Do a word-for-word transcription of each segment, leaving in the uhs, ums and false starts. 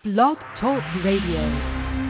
Blog Talk Radio.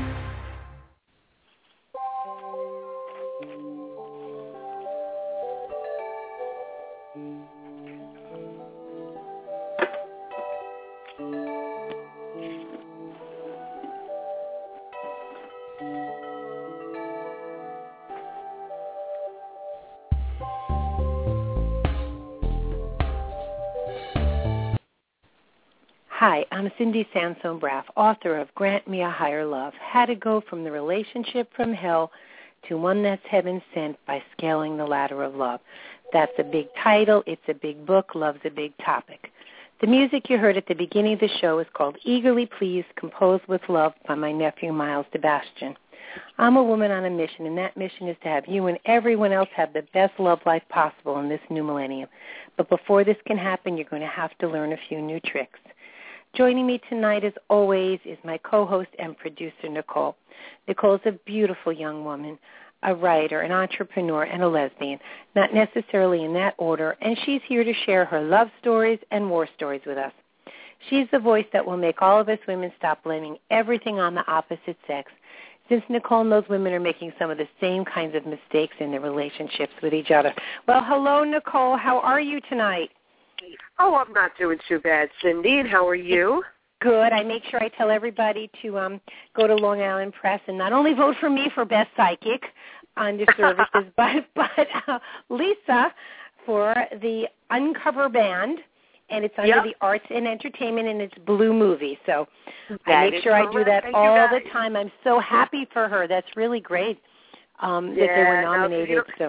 Hi, I'm Cindy Sansone-Braff, author of Grant Me a Higher Love, How to Go from the Relationship from Hell to One That's Heaven Sent by Scaling the Ladder of Love. That's a big title. It's a big book. Love's a big topic. The music you heard at the beginning of the show is called Eagerly Pleased, composed with love by my nephew, Miles Sebastian. I'm a woman on a mission, and that mission is to have you and everyone else have the best love life possible in this new millennium. But before this can happen, you're going to have to learn a few new tricks. Joining me tonight, as always, is my co-host and producer, Nicole. Nicole's a beautiful young woman, a writer, an entrepreneur, and a lesbian, not necessarily in that order, and she's here to share her love stories and war stories with us. She's the voice that will make all of us women stop blaming everything on the opposite sex, since Nicole knows women are making some of the same kinds of mistakes in their relationships with each other. Well, hello, Nicole. How are you tonight? Oh, I'm not doing too bad, Cindy. And how are you? Good. I make sure I tell everybody to um, go to Long Island Press and not only vote for me for Best Psychic on the services, but, but uh, Lisa for the Uncover Band, and it's under yep. the Arts and Entertainment, and it's Blue Movie. So that I make sure correct. I do that Thank all the time. I'm so happy for her. That's really great um, yeah, that they were nominated. No, you know, so.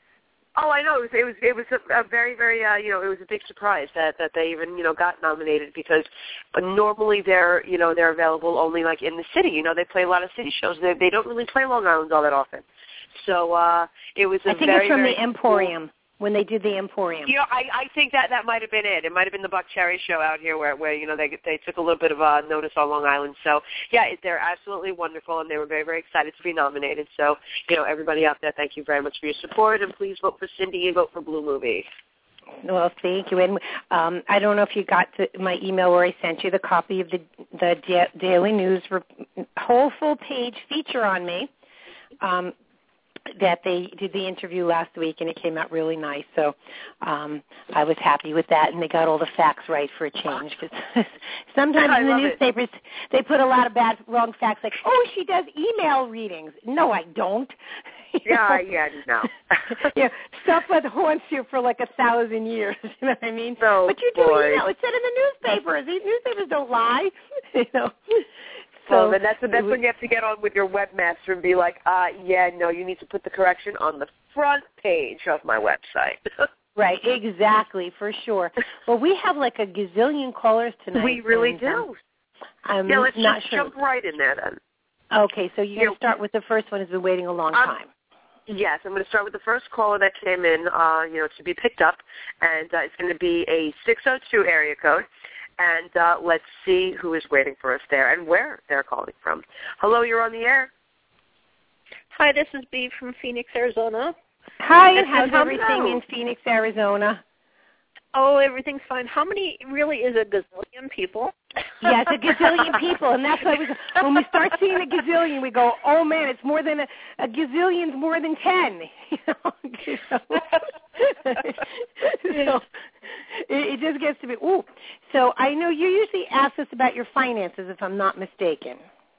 Oh, I know. It was it was, it was a, a very, very, uh, you know, it was a big surprise that, that they even, you know, got nominated because normally they're, you know, they're available only like in the city. You know, they play a lot of city shows. They they don't really play Long Island all that often. So uh, it was a I think very, it's from very the Emporium. Cool. When they did the Emporium. You know, I, I think that that might have been it. It might have been the Buck Cherry show out here where, where you know, they they took a little bit of a notice on Long Island. So, yeah, they're absolutely wonderful, and they were very, very excited to be nominated. So, you know, everybody out there, thank you very much for your support, and please vote for Cindy and vote for Blue Movie. Well, thank you. And um, I don't know if you got to my email where I sent you the copy of the, the da- Daily News whole full-page feature on me. Um that they did the interview last week, and it came out really nice. So um, I was happy with that, and they got all the facts right for a change. Because sometimes in the newspapers, it. they put a lot of bad, wrong facts, like, oh, she does email readings. No, I don't. yeah, yeah, no. yeah, stuff that haunts you for like a thousand years. You know what I mean? Oh, but you do boy. email. It said in the newspapers. These newspapers don't lie. you know. So well, then that's, that's when you have to get on with your webmaster and be like, uh, yeah, no, you need to put the correction on the front page of my website. Right, exactly, for sure. Well, we have like a gazillion callers tonight. We really and, do. Um, I'm yeah, let's not just sure. jump right in there then. Okay, so you're going to start with the first one who's been waiting a long um, time. Yes, I'm going to start with the first caller that came in, uh, you know, to be picked up, and uh, it's going to be a six oh two area code. And uh, let's see who is waiting for us there and where they're calling from. Hello, you're on the air. Hi, this is Bee from Phoenix, Arizona. Hi, and how's everything in Phoenix, Arizona? Oh, everything's fine. How many really is a gazillion people? Yes, a gazillion people, and that's why we go, when we start seeing a gazillion, we go, oh man, it's more than a, a gazillion's more than ten. You know, so, it, it just gets to be ooh. So I know you usually ask us about your finances, if I'm not mistaken.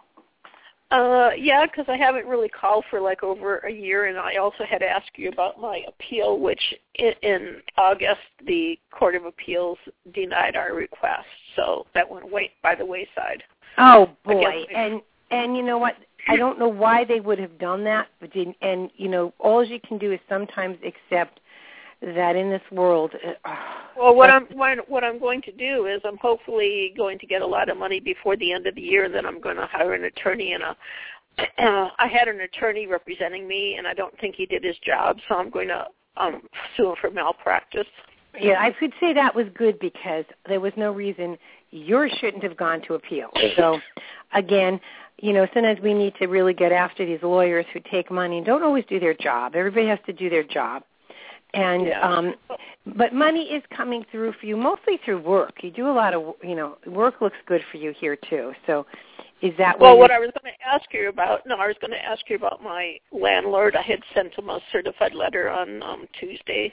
Uh, yeah, because I haven't really called for like over a year, and I also had asked you about my appeal, which in, in August the Court of Appeals denied our request, so that went way, by the wayside. Oh boy, and and you know what? I don't know why they would have done that, but didn't, and you know, all you can do is sometimes accept that in this world. Uh, well, what I'm what, what I'm going to do is I'm hopefully going to get a lot of money before the end of the year, and then I'm going to hire an attorney. And a, uh, I had an attorney representing me, and I don't think he did his job, so I'm going to um, sue him for malpractice. Yeah, I could say that was good because there was no reason yours shouldn't have gone to appeal. So, again, you know, sometimes we need to really get after these lawyers who take money and don't always do their job. Everybody has to do their job. And yeah. um, But money is coming through for you, mostly through work. You do a lot of, you know, work looks good for you here too. So is that Well, what what I was going to ask you about, no, I was going to ask you about my landlord. I had sent him a certified letter on um, Tuesday,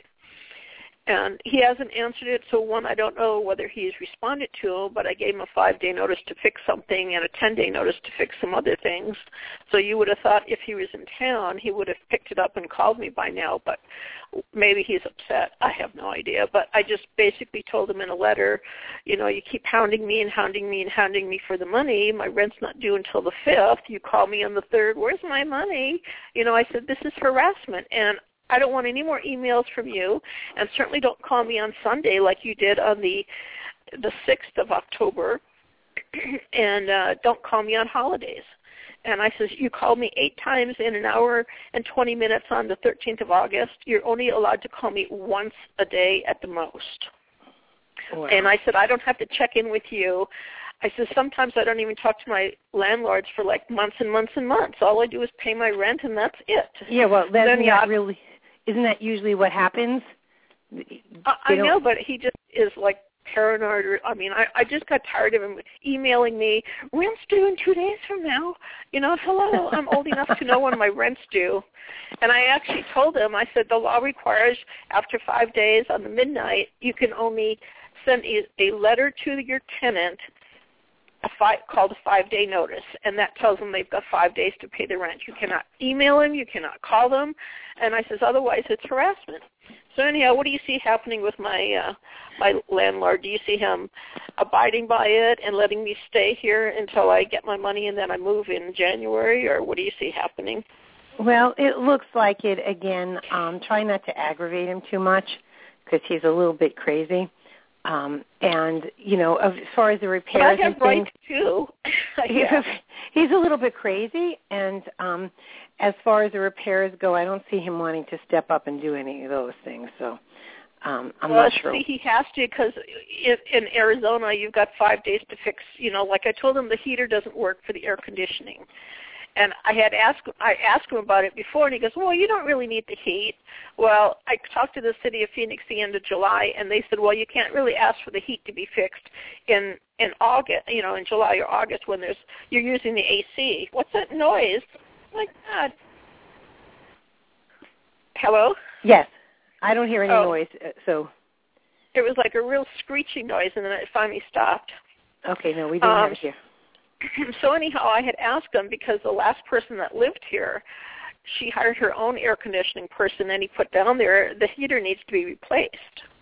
and he hasn't answered it. So, one, I don't know whether he's responded to it, but I gave him a five-day notice to fix something and a ten-day notice to fix some other things. So you would have thought if he was in town, he would have picked it up and called me by now, but maybe he's upset. I have no idea. But I just basically told him in a letter, you know, you keep hounding me and hounding me and hounding me for the money. My rent's not due until the fifth. You call me on the third. Where's my money? You know, I said, this is harassment, and I don't want any more emails from you, and certainly don't call me on Sunday like you did on the the sixth of October, and uh, don't call me on holidays. And I says, you called me eight times in an hour and twenty minutes on the thirteenth of August. You're only allowed to call me once a day at the most. Wow. And I said, I don't have to check in with you. I said, sometimes I don't even talk to my landlords for like months and months and months. All I do is pay my rent, and that's it. Yeah, well, that's then, not yeah, really... Isn't that usually what happens? I, I know, but he just is like paranoid. Or, I mean, I, I just got tired of him emailing me, rent's due in two days from now. You know, hello, I'm old enough to know when my rent's due. And I actually told him, I said, the law requires after five days on the midnight, you can only send a, a letter to your tenant A five, called a five-day notice, and that tells them they've got five days to pay the rent. You cannot email them. You cannot call them. And I says, otherwise it's harassment. So anyhow, what do you see happening with my uh, my landlord? Do you see him abiding by it and letting me stay here until I get my money and then I move in January, or what do you see happening? Well, it looks like it, again. Um, try not to aggravate him too much because he's a little bit crazy. Um, and, you know, as far as the repairs but I have and things, rights too. yeah. He's a little bit crazy. And um, as far as the repairs go, I don't see him wanting to step up and do any of those things. So um, I'm well, not sure. See, he has to because in, in Arizona you've got five days to fix. You know, like I told him, the heater doesn't work for the air conditioning. And I had asked I asked him about it before, and he goes, well, you don't really need the heat. Well, I talked to the city of Phoenix the end of July, and they said, well, you can't really ask for the heat to be fixed in in August, you know, in July or August when there's you're using the A C. What's that noise? My God. Hello? Yes. I don't hear any oh. noise, so. It was like a real screeching noise, and then it finally stopped. Okay, no, we didn't um, have it here. So anyhow, I had asked him because the last person that lived here, she hired her own air conditioning person, and he put down there the heater needs to be replaced.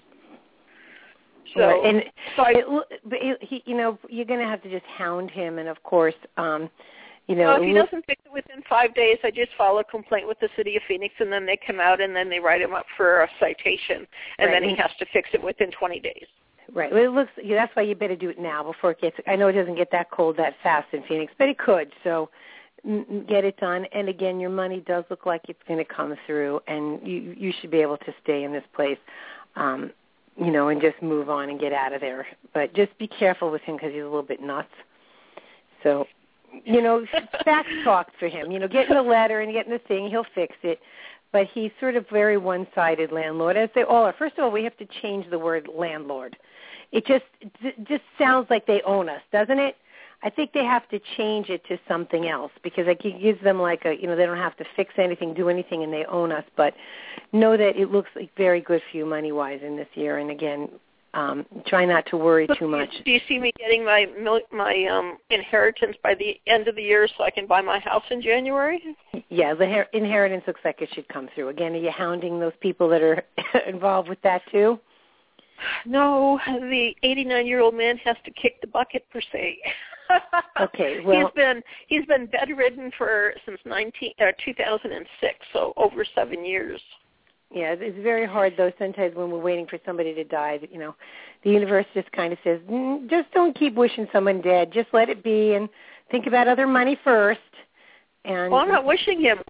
So, right. and so I, it, but it, he, you know, you're going to have to just hound him, and of course, um, you know, well, if he look, doesn't fix it within five days, I just file a complaint with the city of Phoenix, and then they come out and then they write him up for a citation, and right. then he has to fix it within twenty days. Right. Well, it looks. Yeah, that's why you better do it now before it gets. I know it doesn't get that cold that fast in Phoenix, but it could. So, n- get it done. And again, your money does look like it's going to come through, and you you should be able to stay in this place, um, you know, and just move on and get out of there. But just be careful with him because he's a little bit nuts. So, you know, back talk for him. You know, getting the letter and getting the thing, he'll fix it. But he's sort of very one-sided landlord, as they all are. First of all, we have to change the word landlord. It just it just sounds like they own us, doesn't it? I think they have to change it to something else because like it gives them like a, you know, they don't have to fix anything, do anything, and they own us. But know that it looks like very good for you money-wise in this year. And again, um, try not to worry Look, too much. Do you see me getting my my um, inheritance by the end of the year so I can buy my house in January? Yeah, the her- inheritance looks like it should come through. Again, are you hounding those people that are involved with that too? No, the eighty-nine-year-old man has to kick the bucket per se. Okay, well, he's been he's been bedridden for since nineteen uh, two thousand six, so over seven years. Yeah, it's very hard though. Sometimes when we're waiting for somebody to die, you know, the universe just kind of says, mm, just don't keep wishing someone dead. Just let it be and think about other money first. And well, I'm not wishing him, but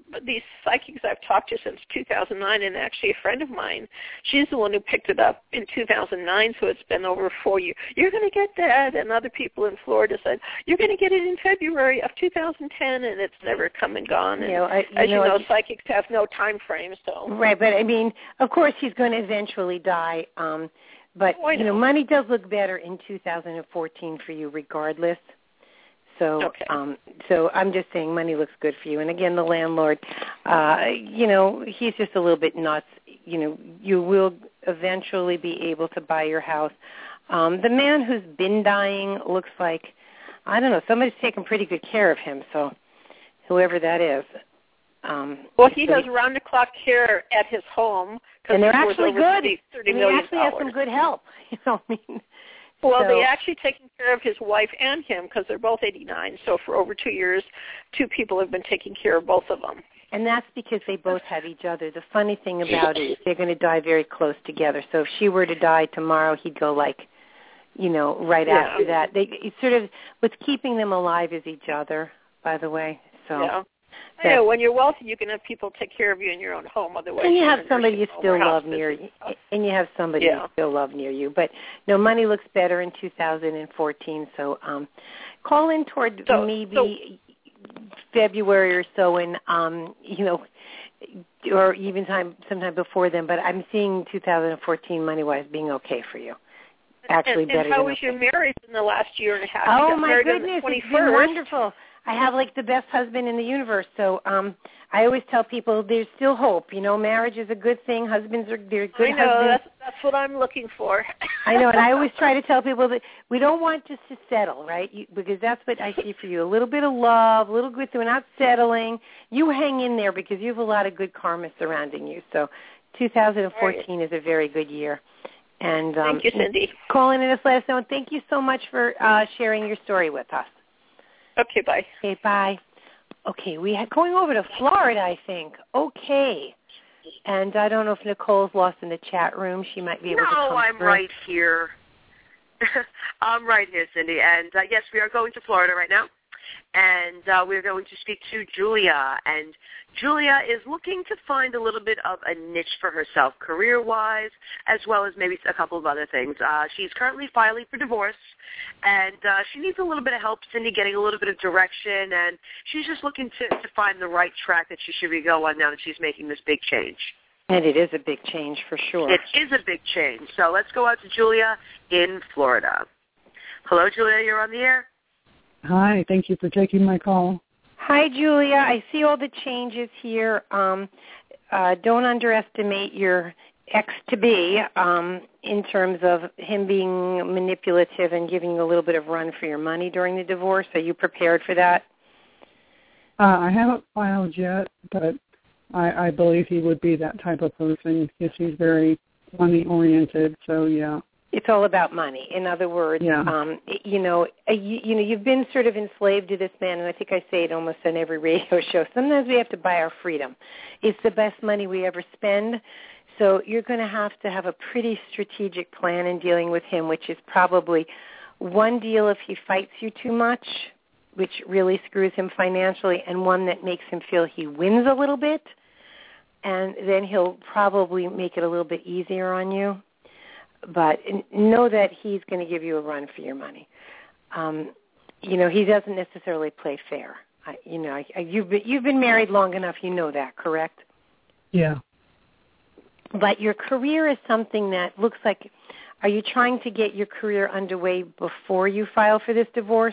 but these psychics I've talked to since two thousand nine, and actually a friend of mine, she's the one who picked it up in two thousand nine, so it's been over four years. You're going to get that, and other people in Florida said, you're going to get it in February of two thousand ten, and it's never come and gone. And you know, I, you as know, you know, I, psychics have no time frame, so. Right, but I mean, of course he's going to eventually die, um, but, oh, you know, money does look better in two thousand fourteen for you regardless. So, okay. um, so I'm just saying money looks good for you. And again, the landlord, uh, you know, he's just a little bit nuts. You know, you will eventually be able to buy your house. Um, the man who's been dying looks like, I don't know, somebody's taking pretty good care of him. So, whoever that is. Um, well, he so has round-the-clock care at his home. And they're actually good. thirty, thirty and million they actually have some good help. You know what I mean? Well, so, they actually taking care of his wife and him because they're both eighty-nine. So for over two years, two people have been taking care of both of them. And that's because they both have each other. The funny thing about it is they're going to die very close together. So if she were to die tomorrow, he'd go like, you know, right yeah. after that. They it's sort of what's keeping them alive is each other, by the way. So yeah. I know, when you're wealthy, you can have people take care of you in your own home. Otherwise, and you have somebody you home still love near you, and you have somebody yeah. you still love near you. But no, money looks better in two thousand fourteen. So um, call in toward so, maybe so, February or so, and um, you know, or even time sometime before then. But I'm seeing two thousand fourteen money wise being okay for you. Actually, and, better. And how than was okay. your marriage in the last year and a half? Oh you got my goodness, it's been wonderful. I have like the best husband in the universe. So um I always tell people there's still hope. You know, marriage is a good thing. Husbands are they're good I know, husbands. that's that's what I'm looking for. I know, and I always try to tell people that we don't want just to settle, right? You, because that's what I see for you. A little bit of love, a little good thing. We're not settling. You hang in there because you have a lot of good karma surrounding you. So two thousand fourteen right. is a very good year. And um, thank you, Cindy. Calling in us, let us know. And thank you so much for uh, sharing your story with us. Okay, bye. Okay, bye. Okay, we had going over to Florida, I think. Okay. And I don't know if Nicole's lost in the chat room. She might be able no, to come No, I'm through. right here. I'm right here, Cindy. And, uh, yes, we are going to Florida right now. And uh, we're going to speak to Julia. And Julia is looking to find a little bit of a niche for herself career-wise, as well as maybe a couple of other things. Uh, she's currently filing for divorce, and uh, she needs a little bit of help, Cindy, getting a little bit of direction. And she's just looking to, to find the right track that she should be going on now that she's making this big change. And it is a big change for sure. It is a big change. So let's go out to Julia in Florida. Hello, Julia. You're on the air. Hi, thank you for taking my call. Hi, Julia. I see all the changes here. Um, uh, don't underestimate your ex-to-be um, in terms of him being manipulative and giving you a little bit of run for your money during the divorce. Are you prepared for that? Uh, I haven't filed yet, but I, I believe he would be that type of person because he's very money-oriented, so yeah. It's all about money. In other words, yeah. um, you know, you, you know, you've been sort of enslaved to this man, and I think I say it almost on every radio show. Sometimes we have to buy our freedom. It's the best money we ever spend, so you're going to have to have a pretty strategic plan in dealing with him, which is probably one deal if he fights you too much, which really screws him financially, and one that makes him feel he wins a little bit, and then he'll probably make it a little bit easier on you. But know that he's going to give you a run for your money. Um, you know, he doesn't necessarily play fair. I, you know, I, I, you've been, you've been married long enough. You know that, correct? Yeah. But your career is something that looks like. Are you trying to get your career underway before you file for this divorce?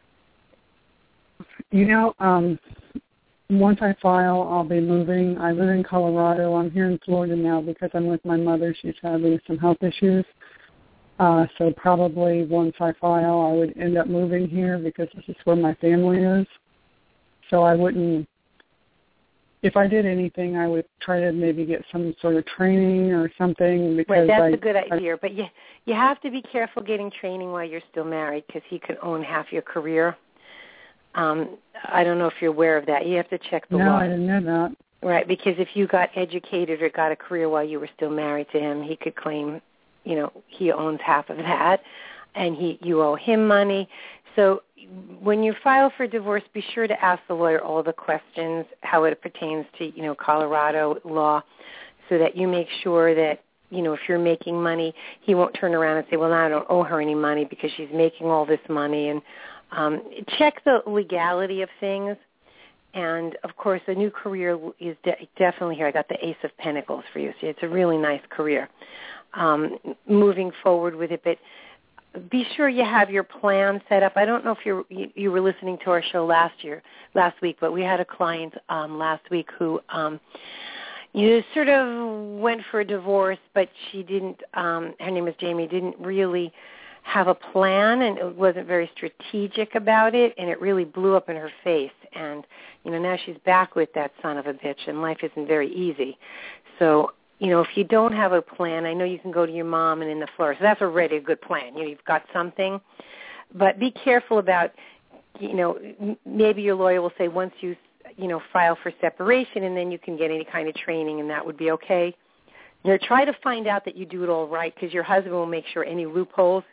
You know, um, once I file, I'll be moving. I live in Colorado. I'm here in Florida now because I'm with my mother. She's having some health issues. Uh, so probably once I file, I would end up moving here because this is where my family is. So I wouldn't, if I did anything, I would try to maybe get some sort of training or something. Because right, that's I, a good idea. I, but you, you have to be careful getting training while you're still married because he could own half your career. Um, I don't know if you're aware of that. You have to check the no, law. No, I didn't know that. Right, because if you got educated or got a career while you were still married to him, he could claim, you know, he owns half of that, and he you owe him money. So when you file for divorce, be sure to ask the lawyer all the questions, how it pertains to, you know, Colorado law, so that you make sure that, you know, if you're making money, he won't turn around and say, well, now I don't owe her any money because she's making all this money. And um, check the legality of things. And, of course, a new career is de- definitely here. I got the Ace of Pentacles for you. So it's a really nice career um, moving forward with it. But be sure you have your plan set up. I don't know if you're, you you were listening to our show last year, last week, but we had a client um, last week who um, you sort of went for a divorce, but she didn't, um, her name is Jamie, didn't really have a plan, and it wasn't very strategic about it, and it really blew up in her face. And, you know, now she's back with that son of a bitch, and life isn't very easy. So, you know, if you don't have a plan, I know you can go to your mom and in the floor. So that's already a good plan. You know, you've got something. But be careful about, you know, maybe your lawyer will say once you, you know, file for separation, and then you can get any kind of training, and that would be okay. You know, try to find out that you do it all right, because your husband will make sure any loopholes.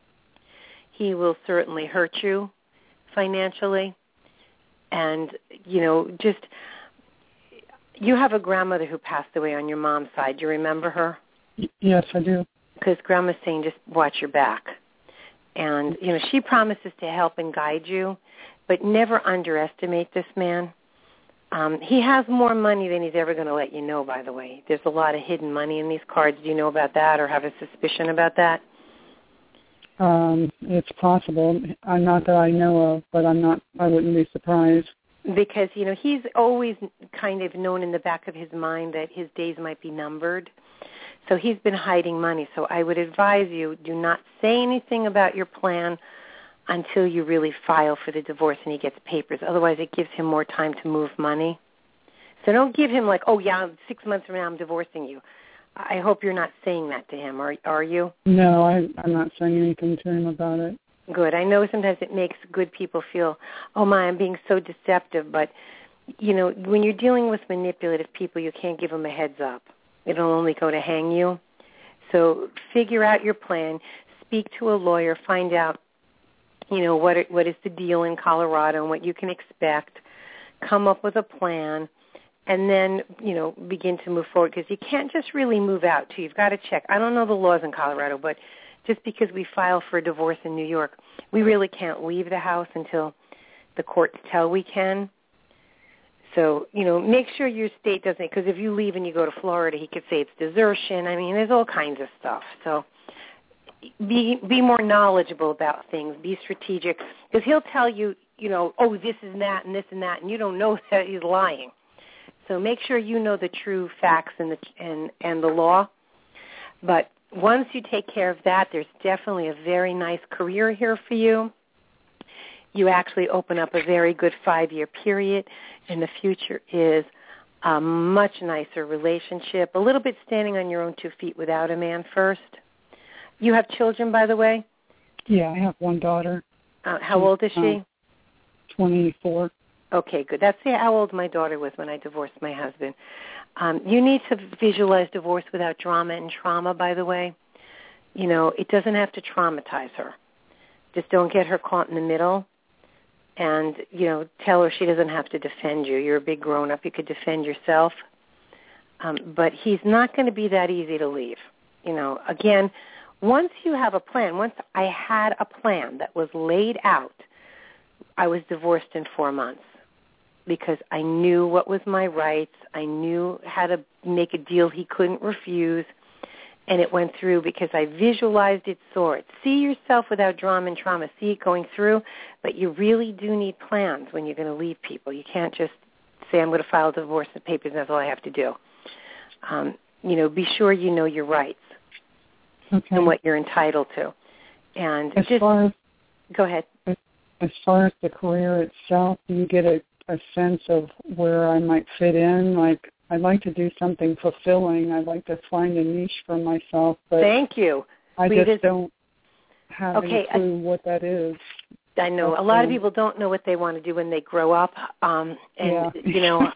He will certainly hurt you financially. And, you know, just, you have a grandmother who passed away on your mom's side. Do you remember her? Yes, I do. Because Grandma's saying just watch your back. And, you know, she promises to help and guide you, but never underestimate this man. Um, he has more money than he's ever going to let you know, by the way. There's a lot of hidden money in these cards. Do you know about that or have a suspicion about that? Um, it's possible. Uh, not that I know of, but I'm not. I wouldn't be surprised. Because, you know, he's always kind of known in the back of his mind that his days might be numbered. So he's been hiding money. So I would advise you, do not say anything about your plan until you really file for the divorce and he gets papers. Otherwise, it gives him more time to move money. So don't give him like, oh, yeah, six months from now I'm divorcing you. I hope you're not saying that to him, are, are you? No, I, I'm not saying anything to him about it. Good. I know sometimes it makes good people feel, oh, my, I'm being so deceptive. But, you know, when you're dealing with manipulative people, you can't give them a heads up. It'll only go to hang you. So figure out your plan. Speak to a lawyer. Find out, you know, what what is the deal in Colorado and what you can expect. Come up with a plan. And then, you know, begin to move forward, because you can't just really move out, too. You've got to check. I don't know the laws in Colorado, but just because we file for a divorce in New York, we really can't leave the house until the courts tell we can. So, you know, make sure your state doesn't, because if you leave and you go to Florida, he could say it's desertion. I mean, there's all kinds of stuff. So be be more knowledgeable about things. Be strategic, because he'll tell you, you know, oh, this is that and this and that, and you don't know that he's lying. So make sure you know the true facts and the and, and the law. But once you take care of that, there's definitely a very nice career here for you. You actually open up a very good five-year period, and the future is a much nicer relationship, a little bit standing on your own two feet without a man first. You have children, by the way? Yeah, I have one daughter. Uh, how old is she? Uh, twenty-four. Okay, good. That's how old my daughter was when I divorced my husband. Um, you need to visualize divorce without drama and trauma, by the way. You know, it doesn't have to traumatize her. Just don't get her caught in the middle. And, you know, tell her she doesn't have to defend you. You're a big grown-up. You could defend yourself. Um, but he's not going to be that easy to leave. You know, again, once you have a plan, once I had a plan that was laid out, I was divorced in four months. Because I knew what was my rights. I knew how to make a deal he couldn't refuse. And it went through because I visualized it, saw it. See yourself without drama and trauma. See it going through. But you really do need plans when you're going to leave people. You can't just say, I'm going to file a divorce and papers, and that's all I have to do. Um, you know, be sure you know your rights okay. and what you're entitled to. And as just far as, go ahead. As, as far as the career itself, do you get a a sense of where I might fit in? Like, I'd like to do something fulfilling. I'd like to find a niche for myself. But Thank you. I we just, just don't have okay, any clue I, what that is. I know. That's a lot um, of people don't know what they want to do when they grow up. Um, and, yeah. you know,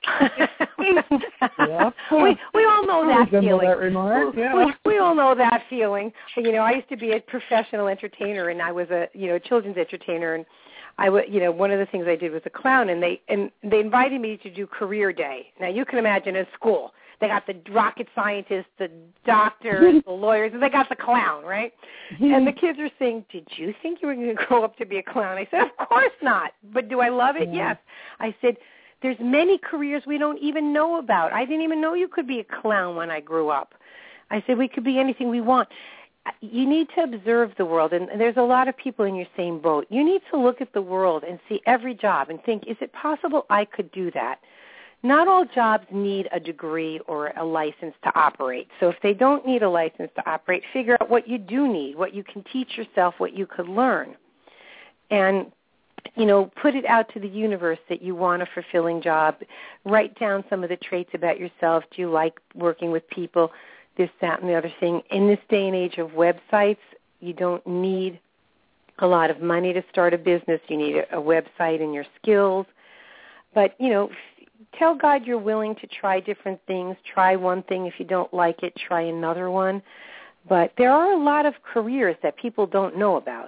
yeah. we, we all know that I feeling. That remark. Yeah. We, we all know that feeling. You know, I used to be a professional entertainer, and I was a, you know, children's entertainer, and I w- you know, one of the things I did was a clown, and they and they invited me to do career day. Now you can imagine at school, they got the rocket scientists, the doctors, the lawyers, and they got the clown, right? And the kids are saying, "Did you think you were going to grow up to be a clown?" I said, "Of course not." But do I love it? Yeah. Yes. I said, "There's many careers we don't even know about. I didn't even know you could be a clown when I grew up." I said, "We could be anything we want." You need to observe the world, and there's a lot of people in your same boat. You need to look at the world and see every job and think, is it possible I could do that? Not all jobs need a degree or a license to operate. So if they don't need a license to operate, figure out what you do need, what you can teach yourself, what you could learn. And, you know, put it out to the universe that you want a fulfilling job. Write down some of the traits about yourself. Do you like working with people? This, that, and the other thing. In this day and age of websites, you don't need a lot of money to start a business. You need a, a website and your skills. But, you know, tell God you're willing to try different things. Try one thing. If you don't like it, try another one. But there are a lot of careers that people don't know about.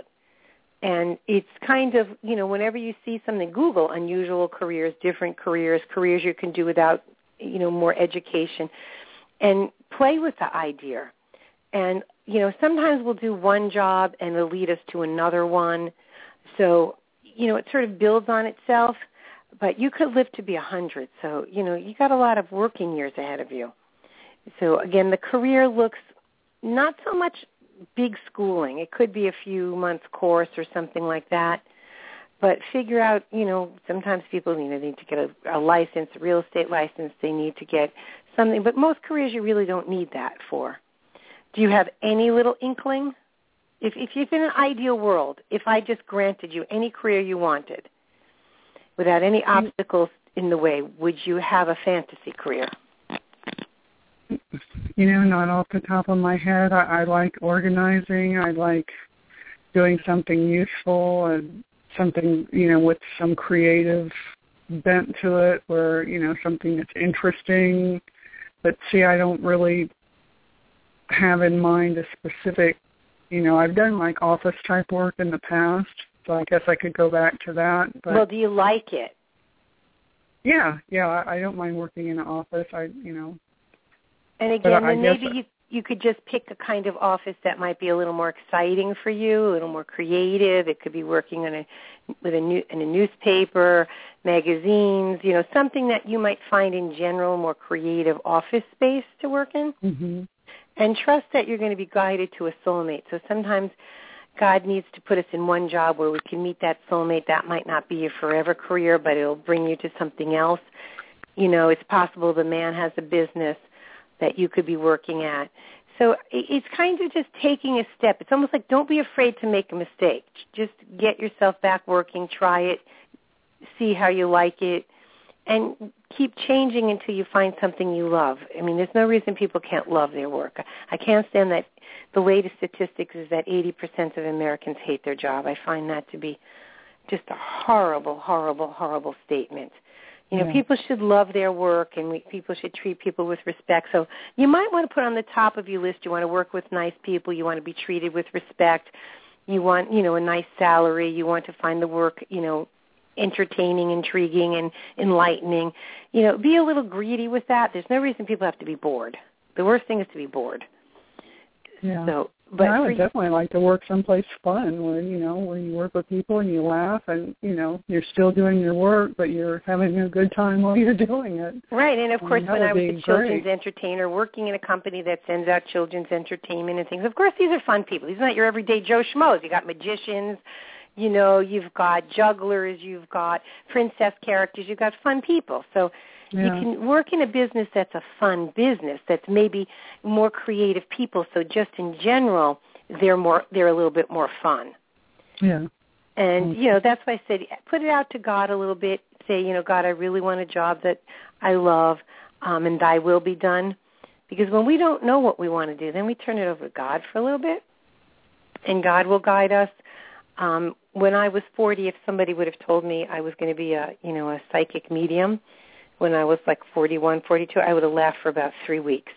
And it's kind of, you know, whenever you see something, Google unusual careers, different careers, careers you can do without, you know, more education. And play with the idea. And, you know, sometimes we'll do one job and it'll lead us to another one. So, you know, it sort of builds on itself. But you could live to be a hundred. So, you know, you got a lot of working years ahead of you. So, again, the career looks not so much big schooling. It could be a few months course or something like that. But figure out, you know, sometimes people, you know, need to get a, a license, a real estate license. They need to get something. But most careers you really don't need that for. Do you have any little inkling? If, if you're in an ideal world, if I just granted you any career you wanted without any obstacles in the way, would you have a fantasy career? You know, not off the top of my head. I, I like organizing. I like doing something useful and something, you know, with some creative bent to it, where, you know, something that's interesting. But see, I don't really have in mind a specific, you know, I've done like office type work in the past, so I guess I could go back to that. But well, do you like it? Yeah, yeah, I, I don't mind working in an office. I, you know. And again, I then maybe I, you you could just pick a kind of office that might be a little more exciting for you, a little more creative. It could be working on a with a new in a newspaper, magazines, you know, something that you might find in general more creative office space to work in. Mm-hmm. And trust that you're going to be guided to a soulmate. So sometimes God needs to put us in one job where we can meet that soulmate. That might not be your forever career, but it'll bring you to something else. You know, it's possible the man has a business that you could be working at. So it's kind of just taking a step. It's almost like don't be afraid to make a mistake. Just get yourself back working, try it, see how you like it, and keep changing until you find something you love. I mean, there's no reason people can't love their work. I can't stand that the latest statistics is that eighty percent of Americans hate their job. I find that to be just a horrible, horrible, horrible statement. You know, yeah. People should love their work, and we, people should treat people with respect. So you might want to put on the top of your list, you want to work with nice people, you want to be treated with respect, you want, you know, a nice salary, you want to find the work, you know, entertaining, intriguing, and enlightening. You know, be a little greedy with that. There's no reason people have to be bored. The worst thing is to be bored. Yeah. So, but yeah, I would for, definitely like to work someplace fun where, you know, where you work with people and you laugh and, you know, you're still doing your work, but you're having a good time while you're doing it. Right, and of course, I mean, when I was a great. children's entertainer, working in a company that sends out children's entertainment and things, of course, these are fun people. These are not your everyday Joe Schmoes. You got magicians, you know, you've got jugglers, you've got princess characters, you've got fun people. So yeah. You can work in a business that's a fun business, that's maybe more creative people. So just in general, they're more, they're a little bit more fun. Yeah. And, you know, that's why I said put it out to God a little bit. Say, you know, God, I really want a job that I love, um, and thy will be done. Because when we don't know what we want to do, then we turn it over to God for a little bit, and God will guide us. Um, when I was forty, if somebody would have told me I was going to be a, you know, a psychic medium when I was like forty-one, forty-two, I would have laughed for about three weeks.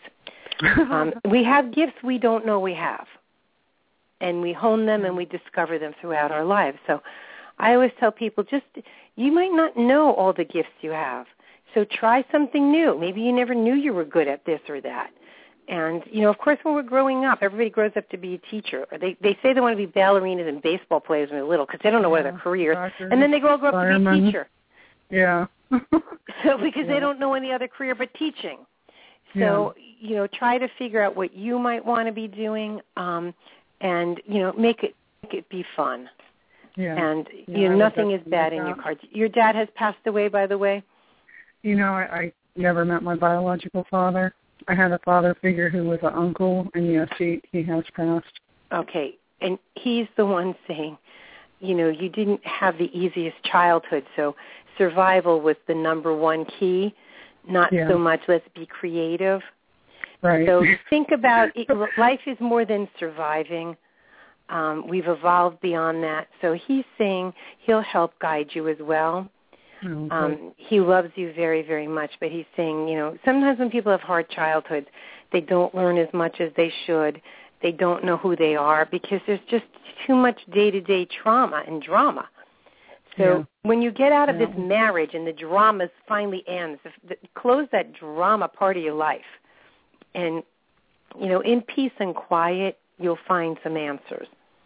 um, we have gifts we don't know we have, and we hone them and we discover them throughout our lives. So I always tell people, just you might not know all the gifts you have, so try something new. Maybe you never knew you were good at this or that. And, you know, of course, when we're growing up, everybody grows up to be a teacher. Or they they say they want to be ballerinas and baseball players when they're little because they don't know what yeah, are their careers. doctors, And then they grow up firemen. to be a teacher. Yeah. So because yeah. they don't know any other career but teaching. So, yeah. you know, try to figure out what you might want to be doing um, and, you know, make it make it be fun. Yeah. And, yeah, you know, nothing is like bad that. in your cards. Your dad has passed away, by the way? You know, I, I never met my biological father. I had a father figure who was an uncle, and yes, he, he has passed. Okay. And he's the one saying, you know, you didn't have the easiest childhood, so survival was the number one key, not yeah. so much let's be creative. Right. So think about it. Life is more than surviving. Um, we've evolved beyond that. So he's saying he'll help guide you as well. Okay. Um, he loves you very, very much, but he's saying, you know, sometimes when people have hard childhoods, they don't learn as much as they should. They don't know who they are because there's just too much day-to-day trauma and drama. So yeah. when you get out of yeah. this marriage and the drama finally ends, the, the, close that drama part of your life. And, you know, in peace and quiet, you'll find some answers.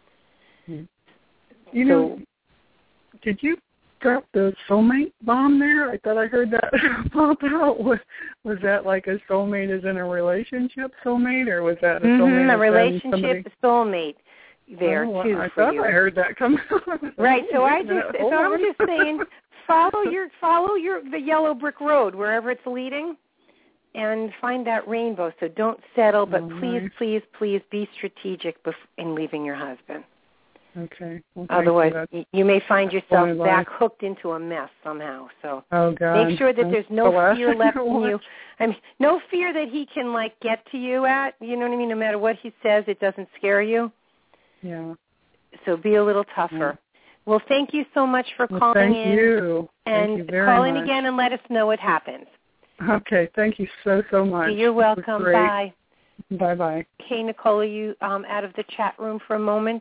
You so, know, did you drop the soulmate bomb there? I thought I heard that pop out. Was, was that like a soulmate is in a relationship soulmate, or was that a soulmate? Mm-hmm, a relationship somebody... soulmate there, oh, too, I for thought you. I heard that come out. Right, so oh, I just, so I'm just saying, follow your, follow your, the yellow brick road, wherever it's leading, and find that rainbow. So don't settle, but oh, please, nice. please, please be strategic bef- in leaving your husband. Okay. Well, otherwise, you. you may find yourself That's back hooked into a mess somehow. So oh, God. make sure that That's there's no the fear left in you. I mean, no fear that he can, like, get to you at. You know what I mean? No matter what he says, it doesn't scare you. Yeah. So be a little tougher. Yeah. Well, thank you so much for well, calling thank in. You. And thank you very call in much. again and let us know what happens. Okay. Thank you so, so much. You're welcome. Bye. Bye-bye. Okay, Nicole, are you um, out of the chat room for a moment?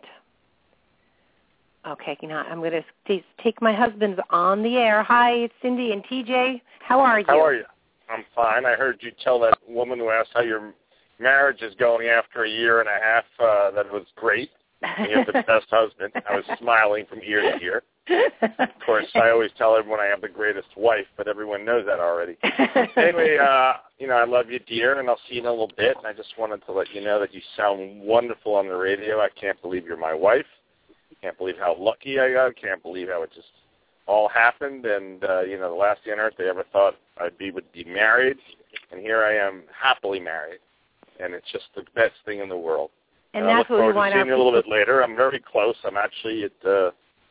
Okay, now I'm going to take my husband's on the air. Hi, it's Cindy and T J. How are you? How are you? I'm fine. I heard you tell that woman who asked how your marriage is going after a year and a half uh, that it was great. And you have the best husband. I was smiling from ear to ear. Of course, I always tell everyone I have the greatest wife, but everyone knows that already. Anyway, uh, you know, I love you, dear, and I'll see you in a little bit. And I just wanted to let you know that you sound wonderful on the radio. I can't believe you're my wife. Can't believe how lucky I got. Can't believe how it just all happened. And, uh, you know, the last day on earth they ever thought I'd be would be married. And here I am happily married. And it's just the best thing in the world. And, and that's I look what we forward want to our seeing you a little bit later. I'm very close. I'm actually at the,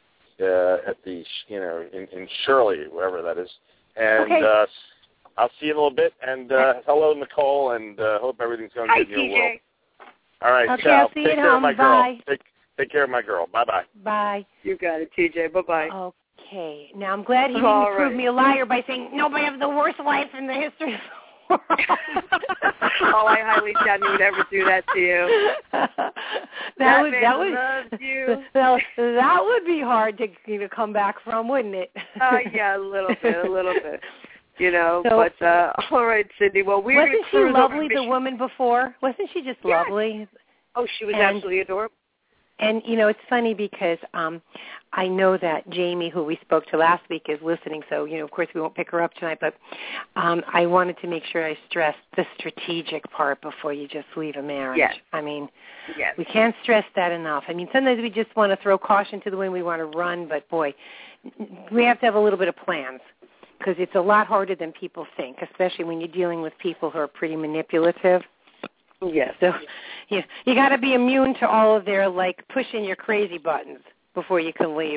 uh, at the, you know, in, in Shirley, wherever that is. And okay. uh, I'll see you in a little bit. And uh, hello, Nicole, and uh, hope everything's going Hi, good in your T J. world. All right, okay, ciao. I'll see Take you care at of my home. girl. Bye. Take, take care of my girl. Bye-bye. Bye. You got it, T J. Bye-bye. Okay. Now, I'm glad he didn't All prove right. me a liar by saying, nobody has the worst wife in the history of the world. Oh, I highly doubt he would ever do that to you. that, that would, man that would, loves you. Well, that would be hard to, you know, come back from, wouldn't it? Oh, uh, yeah, a little bit, a little bit. You know, so, but, uh, all right, Cindy. Well, we Wasn't she lovely, the woman before? Wasn't she just yes. lovely? Oh, she was and, absolutely adorable. And, you know, it's funny because um, I know that Jamie, who we spoke to last week, is listening. So, you know, of course, we won't pick her up tonight. But um, I wanted to make sure I stressed the strategic part before you just leave a marriage. Yes. I mean, yes. we can't stress that enough. I mean, sometimes we just want to throw caution to the wind. We want to run. But, boy, we have to have a little bit of plans because it's a lot harder than people think, especially when you're dealing with people who are pretty manipulative. Yes. So you, you got to be immune to all of their, like, pushing your crazy buttons before you can leave.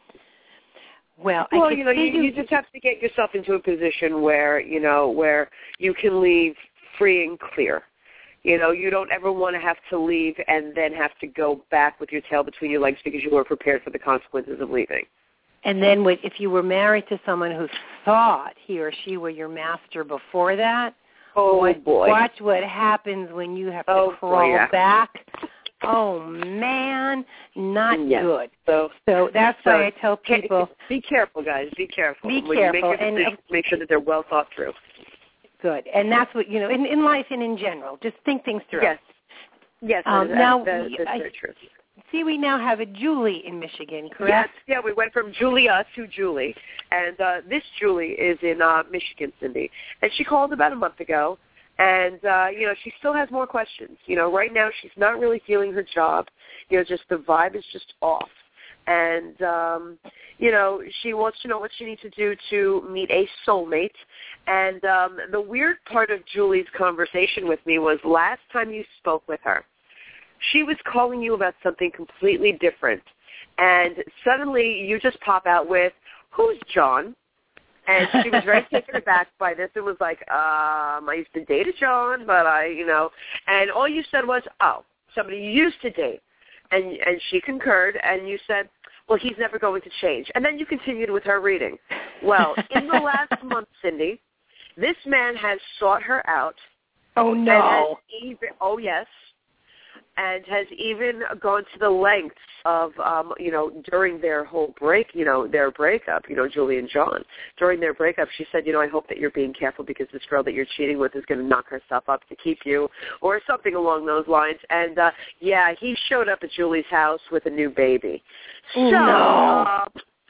Well, well I you know, you, you just have to get yourself into a position where, you know, where you can leave free and clear. You know, you don't ever want to have to leave and then have to go back with your tail between your legs because you weren't prepared for the consequences of leaving. And then if you were married to someone who thought he or she were your master before that, oh, watch, boy. watch what happens when you have to oh, crawl boy, yeah. back. Oh, man, not yes. good. So, so that's so why I tell people. Be careful, guys. Be careful. Be when careful. You make, your and make sure that they're well thought through. Good. And that's what, you know, in, in life and in general, just think things through. Yes. Yes, um, that, now, that, that's I, very true. See, we now have a Julie in Michigan, correct? Yes, yeah, we went from Julia to Julie. And uh, this Julie is in uh, Michigan, Cindy. And she called about a month ago. And, uh, you know, she still has more questions. You know, right now she's not really feeling her job. You know, just the vibe is just off. And, um, you know, she wants to know what she needs to do to meet a soulmate. And um, the weird part of Julie's conversation with me was last time you spoke with her, she was calling you about something completely different. And suddenly you just pop out with, who's John? And she was very taken aback by this. It was like, um, I used to date a John, but I, you know, and all you said was, oh, somebody you used to date. And and she concurred, and you said, well, he's never going to change. And then you continued with her reading. Well, in the last month, Cindy, this man has sought her out. Oh, no. And has even, oh, yes. And has even gone to the lengths of, um, you know, during their whole break, you know, their breakup, you know, Julie and John. During their breakup, she said, you know, I hope that you're being careful because this girl that you're cheating with is going to knock herself up to keep you, or something along those lines. And, uh, yeah, he showed up at Julie's house with a new baby. Oh, so, no.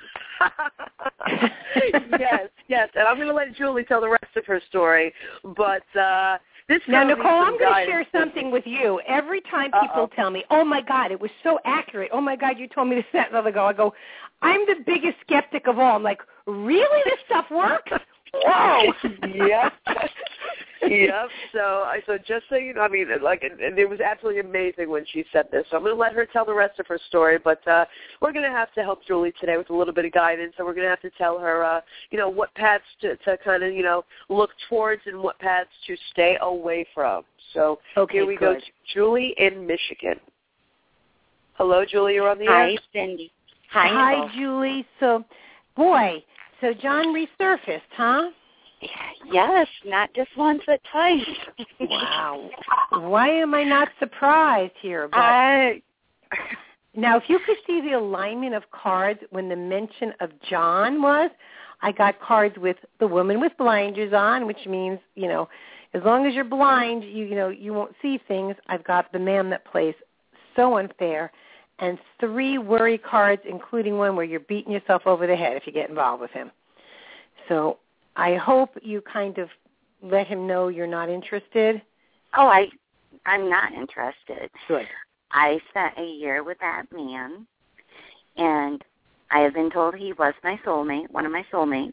uh, yes, yes. And I'm going to let Julie tell the rest of her story. But, uh, This now, Nicole, I'm going to share guidance. something with you. Every time people Uh-oh. tell me, oh, my God, it was so accurate. Oh, my God, you told me this, that, and other go. I go, I'm the biggest skeptic of all. I'm like, really? This stuff works? Whoa. Yep. Yep. So, I so just so you know, I mean, like, and, and it was absolutely amazing when she said this. So I'm going to let her tell the rest of her story, but uh, we're going to have to help Julie today with a little bit of guidance, and we're going to have to tell her, uh, you know, what paths to, to kind of, you know, look towards and what paths to stay away from. So okay, here we good. go to Julie in Michigan. Hello, Julie. You're on the Hi, air. Cindy. Hi, Hi, Nicole. Julie. So, boy, so John resurfaced, huh? Yes, not just once, but twice. Wow. Why am I not surprised here? But I... Now, if you could see the alignment of cards when the mention of John was, I got cards with the woman with blinders on, which means, you know, as long as you're blind, you, you know, you won't see things. I've got the man that plays so unfair, and three worry cards, including one where you're beating yourself over the head if you get involved with him. So I hope you kind of let him know you're not interested. Oh, I, I'm not interested. Good. I spent a year with that man, and I have been told he was my soulmate, one of my soulmates.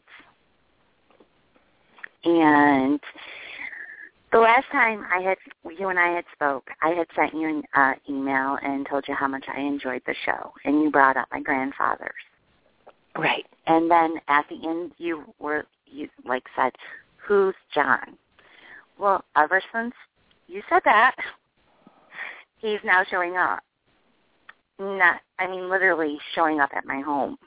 And the last time I had, you and I had spoke, I had sent you an uh, email and told you how much I enjoyed the show, and you brought up my grandfather's. Right. And then at the end, you were, you like said, who's John? Well, ever since you said that, he's now showing up. Not, I mean, literally showing up at my home.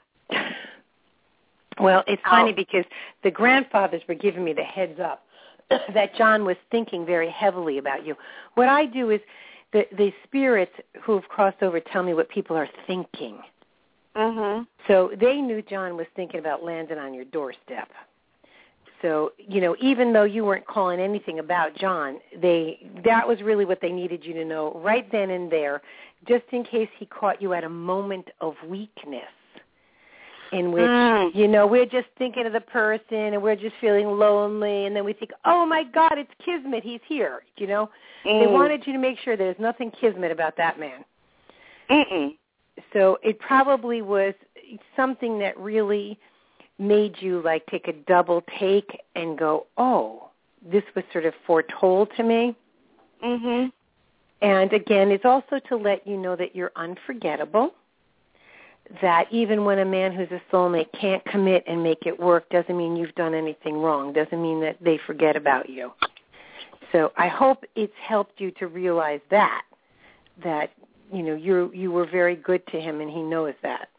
Well, it's Oh. funny because the grandfathers were giving me the heads up that John was thinking very heavily about you. What I do is the, the spirits who have crossed over tell me what people are thinking. Mm-hmm. So they knew John was thinking about landing on your doorstep. So, you know, even though you weren't calling anything about John, they that was really what they needed you to know right then and there, just in case he caught you at a moment of weakness in which, Mm. you know, we're just thinking of the person and we're just feeling lonely, and then we think, oh, my God, it's Kismet, he's here, you know. Mm. They wanted you to make sure there's nothing Kismet about that man. Mm-mm. So it probably was something that really made you like take a double take and go, oh, this was sort of foretold to me. Mm-hmm. And again, it's also to let you know that you're unforgettable, that even when a man who's a soulmate can't commit and make it work doesn't mean you've done anything wrong, doesn't mean that they forget about you. So I hope it's helped you to realize that, that, you know, you you were very good to him and he knows that.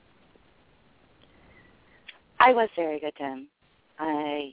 I was very good to him. I.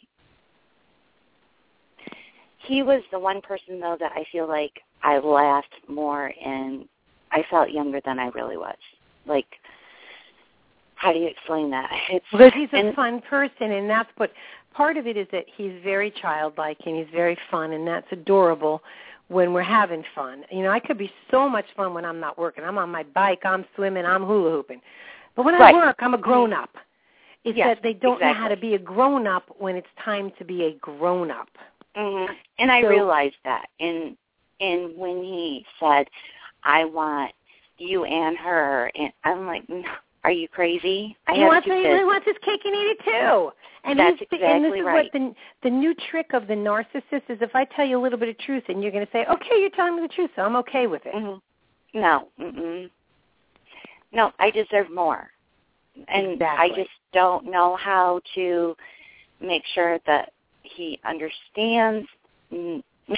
He was the one person, though, that I feel like I laughed more and I felt younger than I really was. Like, how do you explain that? It's, because he's a and, fun person, and that's what part of it is, that he's very childlike and he's very fun, and that's adorable when we're having fun. You know, I could be so much fun when I'm not working. I'm on my bike, I'm swimming, I'm hula hooping. But when right. I work, I'm a grown-up. It's yes, that they don't exactly. know how to be a grown-up when it's time to be a grown-up. Mm-hmm. And I so, realized that. And, and when he said, I want you and her, and I'm like, no. Are you crazy? I he have wants, two he kids. wants his cake and eat it too. And That's he's, exactly and this is right. what the the new trick of the narcissist is. If I tell you a little bit of truth, and you're going to say, "Okay, you're telling me the truth, so I'm okay with it." Mm-hmm. No, mm-mm. no, I deserve more, and exactly. I just don't know how to make sure that he understands. No,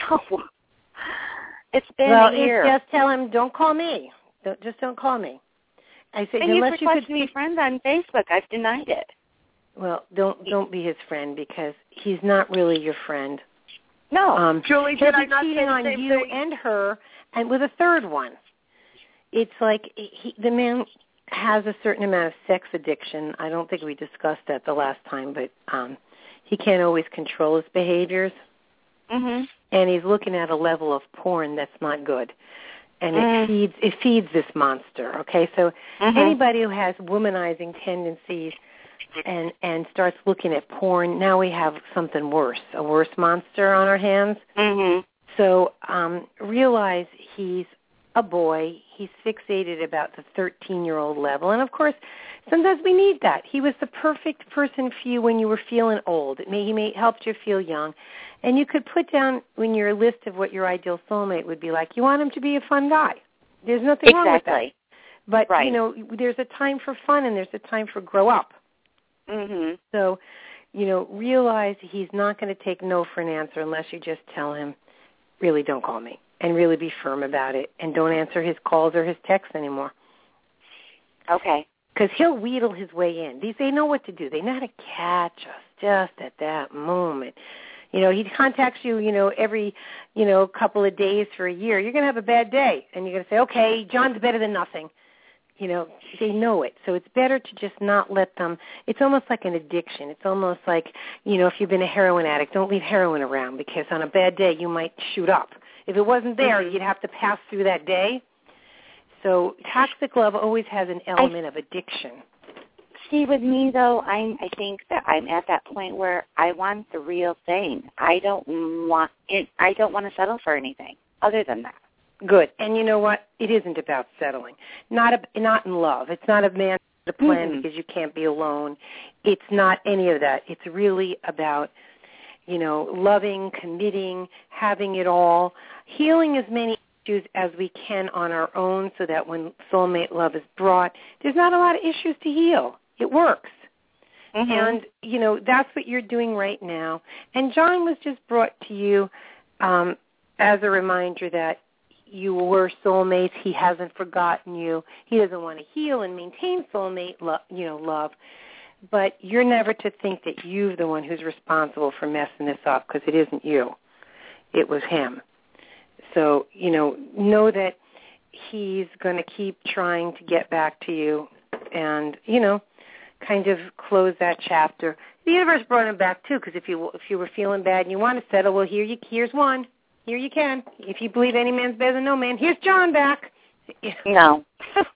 it's been well, a year. Well, just tell him, "Don't call me. Don't, just don't call me." I said, and unless you've you requested could me friends on Facebook. I've denied it. Well, don't don't be his friend, because he's not really your friend. No, um, Julie, he'll did I be not cheating say the on same you thing? and her, and with a third one. It's like he, the man has a certain amount of sex addiction. I don't think we discussed that the last time, but um, he can't always control his behaviors, mm-hmm. and he's looking at a level of porn that's not good. And mm. it feeds it feeds this monster, okay? So mm-hmm. anybody who has womanizing tendencies and and starts looking at porn, now we have something worse, a worse monster on our hands. Mm-hmm. So um, realize he's a boy. He's fixated about the thirteen-year-old level. And, of course, sometimes we need that. He was the perfect person for you when you were feeling old. It may, he may helped you feel young. And you could put down in your list of what your ideal soulmate would be like, you want him to be a fun guy. There's nothing exactly. wrong with that. But, right. you know, there's a time for fun and there's a time for grow up. Mm-hmm. So, you know, realize he's not going to take no for an answer unless you just tell him, really don't call me, and really be firm about it, and don't answer his calls or his texts anymore. Okay. Because he'll wheedle his way in. These, they know what to do. They know how to catch us just at that moment. You know, he contacts you, you know, every, you know, couple of days for a year. You're going to have a bad day, and you're going to say, okay, John's better than nothing. You know, they know it. So it's better to just not let them. It's almost like an addiction. It's almost like, you know, if you've been a heroin addict, don't leave heroin around, because on a bad day you might shoot up. If it wasn't there, mm-hmm. you'd have to pass through that day. So toxic love always has an element I, of addiction. See, with me, though, I'm, I think that I'm at that point where I want the real thing. I don't want it, I don't want to settle for anything other than that. Good. And you know what? It isn't about settling. Not a, not in love. It's not a man to plan mm-hmm. because you can't be alone. It's not any of that. It's really about, you know, loving, committing, having it all, healing as many issues as we can on our own, so that when soulmate love is brought, there's not a lot of issues to heal. It works. Mm-hmm. And, you know, that's what you're doing right now. And John was just brought to you um, as a reminder that you were soulmates. He hasn't forgotten you. He doesn't want to heal and maintain soulmate lo- you know, love. But you're never to think that you're the one who's responsible for messing this up, because it isn't you. It was him. So, you know, know that he's going to keep trying to get back to you and, you know, kind of close that chapter. The universe brought him back, too, because if you if you were feeling bad and you want to settle, well, here you here's one. Here you can. If you believe any man's better than no man, here's John back. No.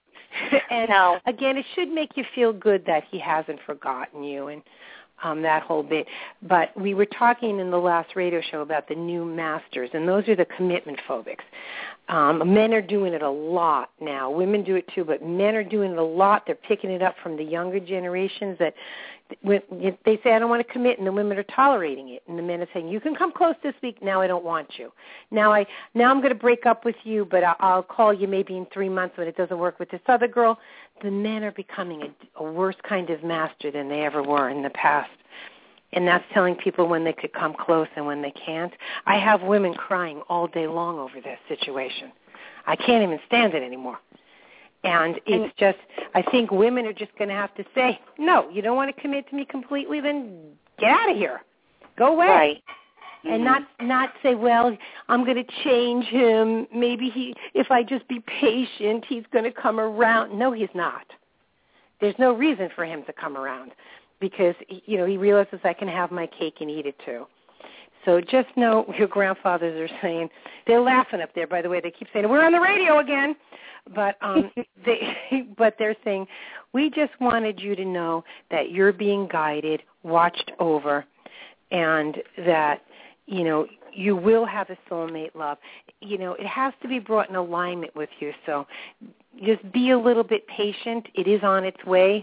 and no. Again, it should make you feel good that he hasn't forgotten you and um, that whole bit. But we were talking in the last radio show about the new masters, and those are the commitment phobics. Um, men are doing it a lot now. Women do it too, but men are doing it a lot. They're picking it up from the younger generations that when they say, I don't want to commit, and the women are tolerating it. And the men are saying, you can come close this week. Now I don't want you. Now, I, now I'm going to break up with you, but I'll call you maybe in three months when it doesn't work with this other girl. The men are becoming a, a worse kind of master than they ever were in the past. And that's telling people when they could come close and when they can't. I have women crying all day long over this situation. I can't even stand it anymore. And it's just, I think women are just going to have to say, no, you don't want to commit to me completely, then get out of here. Go away. Right. and mm-hmm. not not say, well, I'm going to change him. Maybe he, if I just be patient, he's going to come around. No, he's not. There's no reason for him to come around because, you know, he realizes I can have my cake and eat it too. So just know your grandfathers are saying, they're laughing up there, by the way. They keep saying, we're on the radio again. But um, they, but they're saying, we just wanted you to know that you're being guided, watched over, and that, you know, you will have a soulmate love. You know, it has to be brought in alignment with you. So just be a little bit patient. It is on its way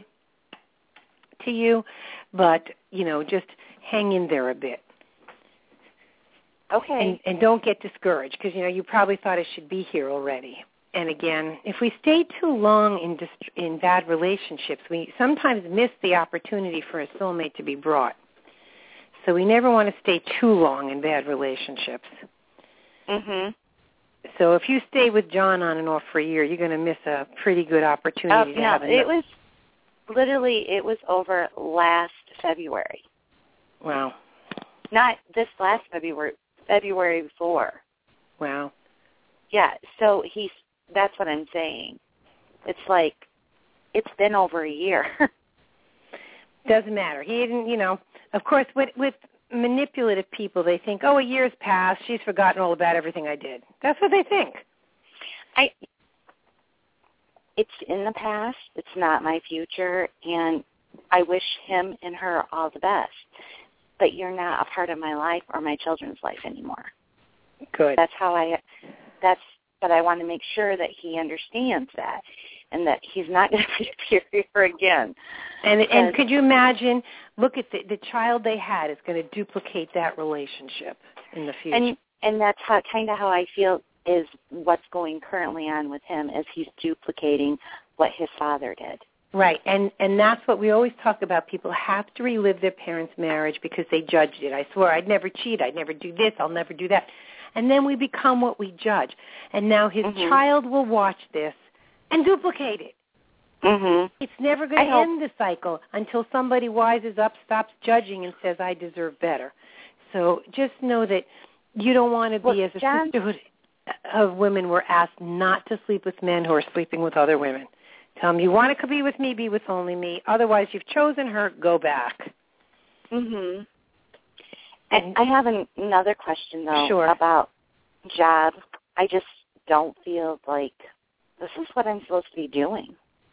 to you, but, you know, just hang in there a bit. Okay. And, and don't get discouraged because, you know, you probably thought it should be here already. And again, if we stay too long in dist- in bad relationships, we sometimes miss the opportunity for a soulmate to be brought. So we never want to stay too long in bad relationships. Mhm. So if you stay with John on and off for a year, you're going to miss a pretty good opportunity uh, to no, have a... it was literally, it was over last February. Wow. Not this last February, February before. Wow. Yeah, so he's, that's what I'm saying. It's like, it's been over a year. Doesn't matter. He didn't, you know, of course, with, with manipulative people, they think, oh, a year's passed, she's forgotten all about everything I did. That's what they think. I. It's in the past. It's not my future, and I wish him and her all the best. But you're not a part of my life or my children's life anymore. Good. That's how I, that's, but I want to make sure that he understands that and that he's not going to be here again. And and could you imagine, look at the, the child they had is going to duplicate that relationship in the future. And and that's how kind of how I feel is what's going currently on with him is he's duplicating what his father did. Right, and and that's what we always talk about. People have to relive their parents' marriage because they judged it. I swear I'd never cheat. I'd never do this. I'll never do that. And then we become what we judge. And now his mm-hmm. child will watch this and duplicate it. Mm-hmm. It's never going to end the cycle until somebody wises up, stops judging, and says, I deserve better. So just know that you don't want to be, well, as a John, sisterhood of women, we're asked not to sleep with men who are sleeping with other women. Tell them, you want to be with me, be with only me. Otherwise, you've chosen her, go back. Mm-hmm. I, I have an, another question, though, sure. about job. I just don't feel like this is what I'm supposed to be doing.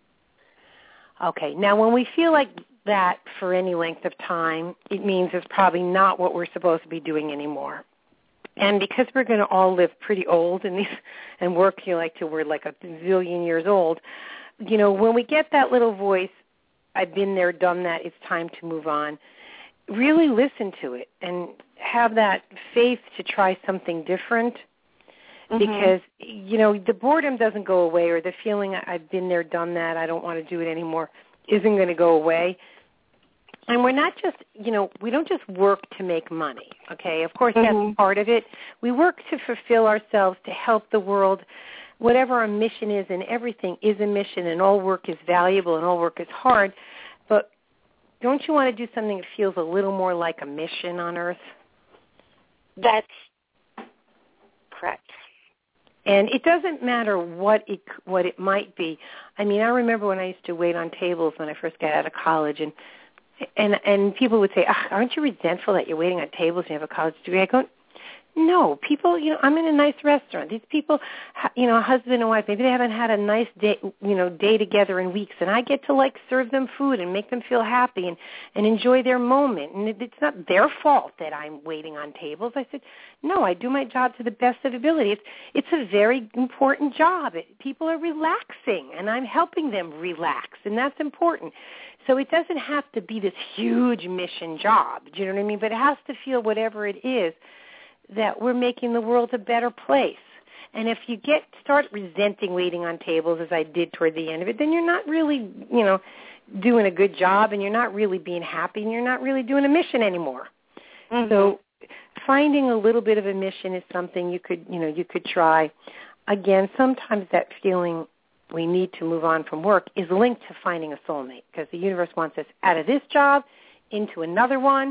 Okay. Now, when we feel like that for any length of time, it means it's probably not what we're supposed to be doing anymore. And because we're going to all live pretty old and, these, and work you know, like till we're like a zillion years old, you know, when we get that little voice, I've been there, done that, it's time to move on, really listen to it and have that faith to try something different mm-hmm. because, you know, the boredom doesn't go away or the feeling I've been there, done that, I don't want to do it anymore isn't going to go away. And we're not just, you know, we don't just work to make money, okay? Of course, mm-hmm. that's part of it. We work to fulfill ourselves, to help the world. Whatever our mission is, and everything is a mission, and all work is valuable and all work is hard. But don't you want to do something that feels a little more like a mission on Earth? That's correct. And it doesn't matter what it what it might be. I mean, I remember when I used to wait on tables when I first got out of college, and and and people would say, oh, aren't you resentful that you're waiting on tables and you have a college degree? I go, no, people, you know, I'm in a nice restaurant. These people, you know, a husband and wife, maybe they haven't had a nice day, you know, day together in weeks, and I get to, like, serve them food and make them feel happy and, and enjoy their moment. And it, it's not their fault that I'm waiting on tables. I said, no, I do my job to the best of ability. It's, it's a very important job. It, people are relaxing, and I'm helping them relax, and that's important. So it doesn't have to be this huge mission job, do you know what I mean? But it has to feel whatever it is, that we're making the world a better place. And if you get start resenting waiting on tables, as I did toward the end of it, then you're not really, you know, doing a good job, and you're not really being happy, and you're not really doing a mission anymore. Mm-hmm. So finding a little bit of a mission is something you could, you know, you could try. Again, sometimes that feeling we need to move on from work is linked to finding a soulmate, because the universe wants us out of this job into another one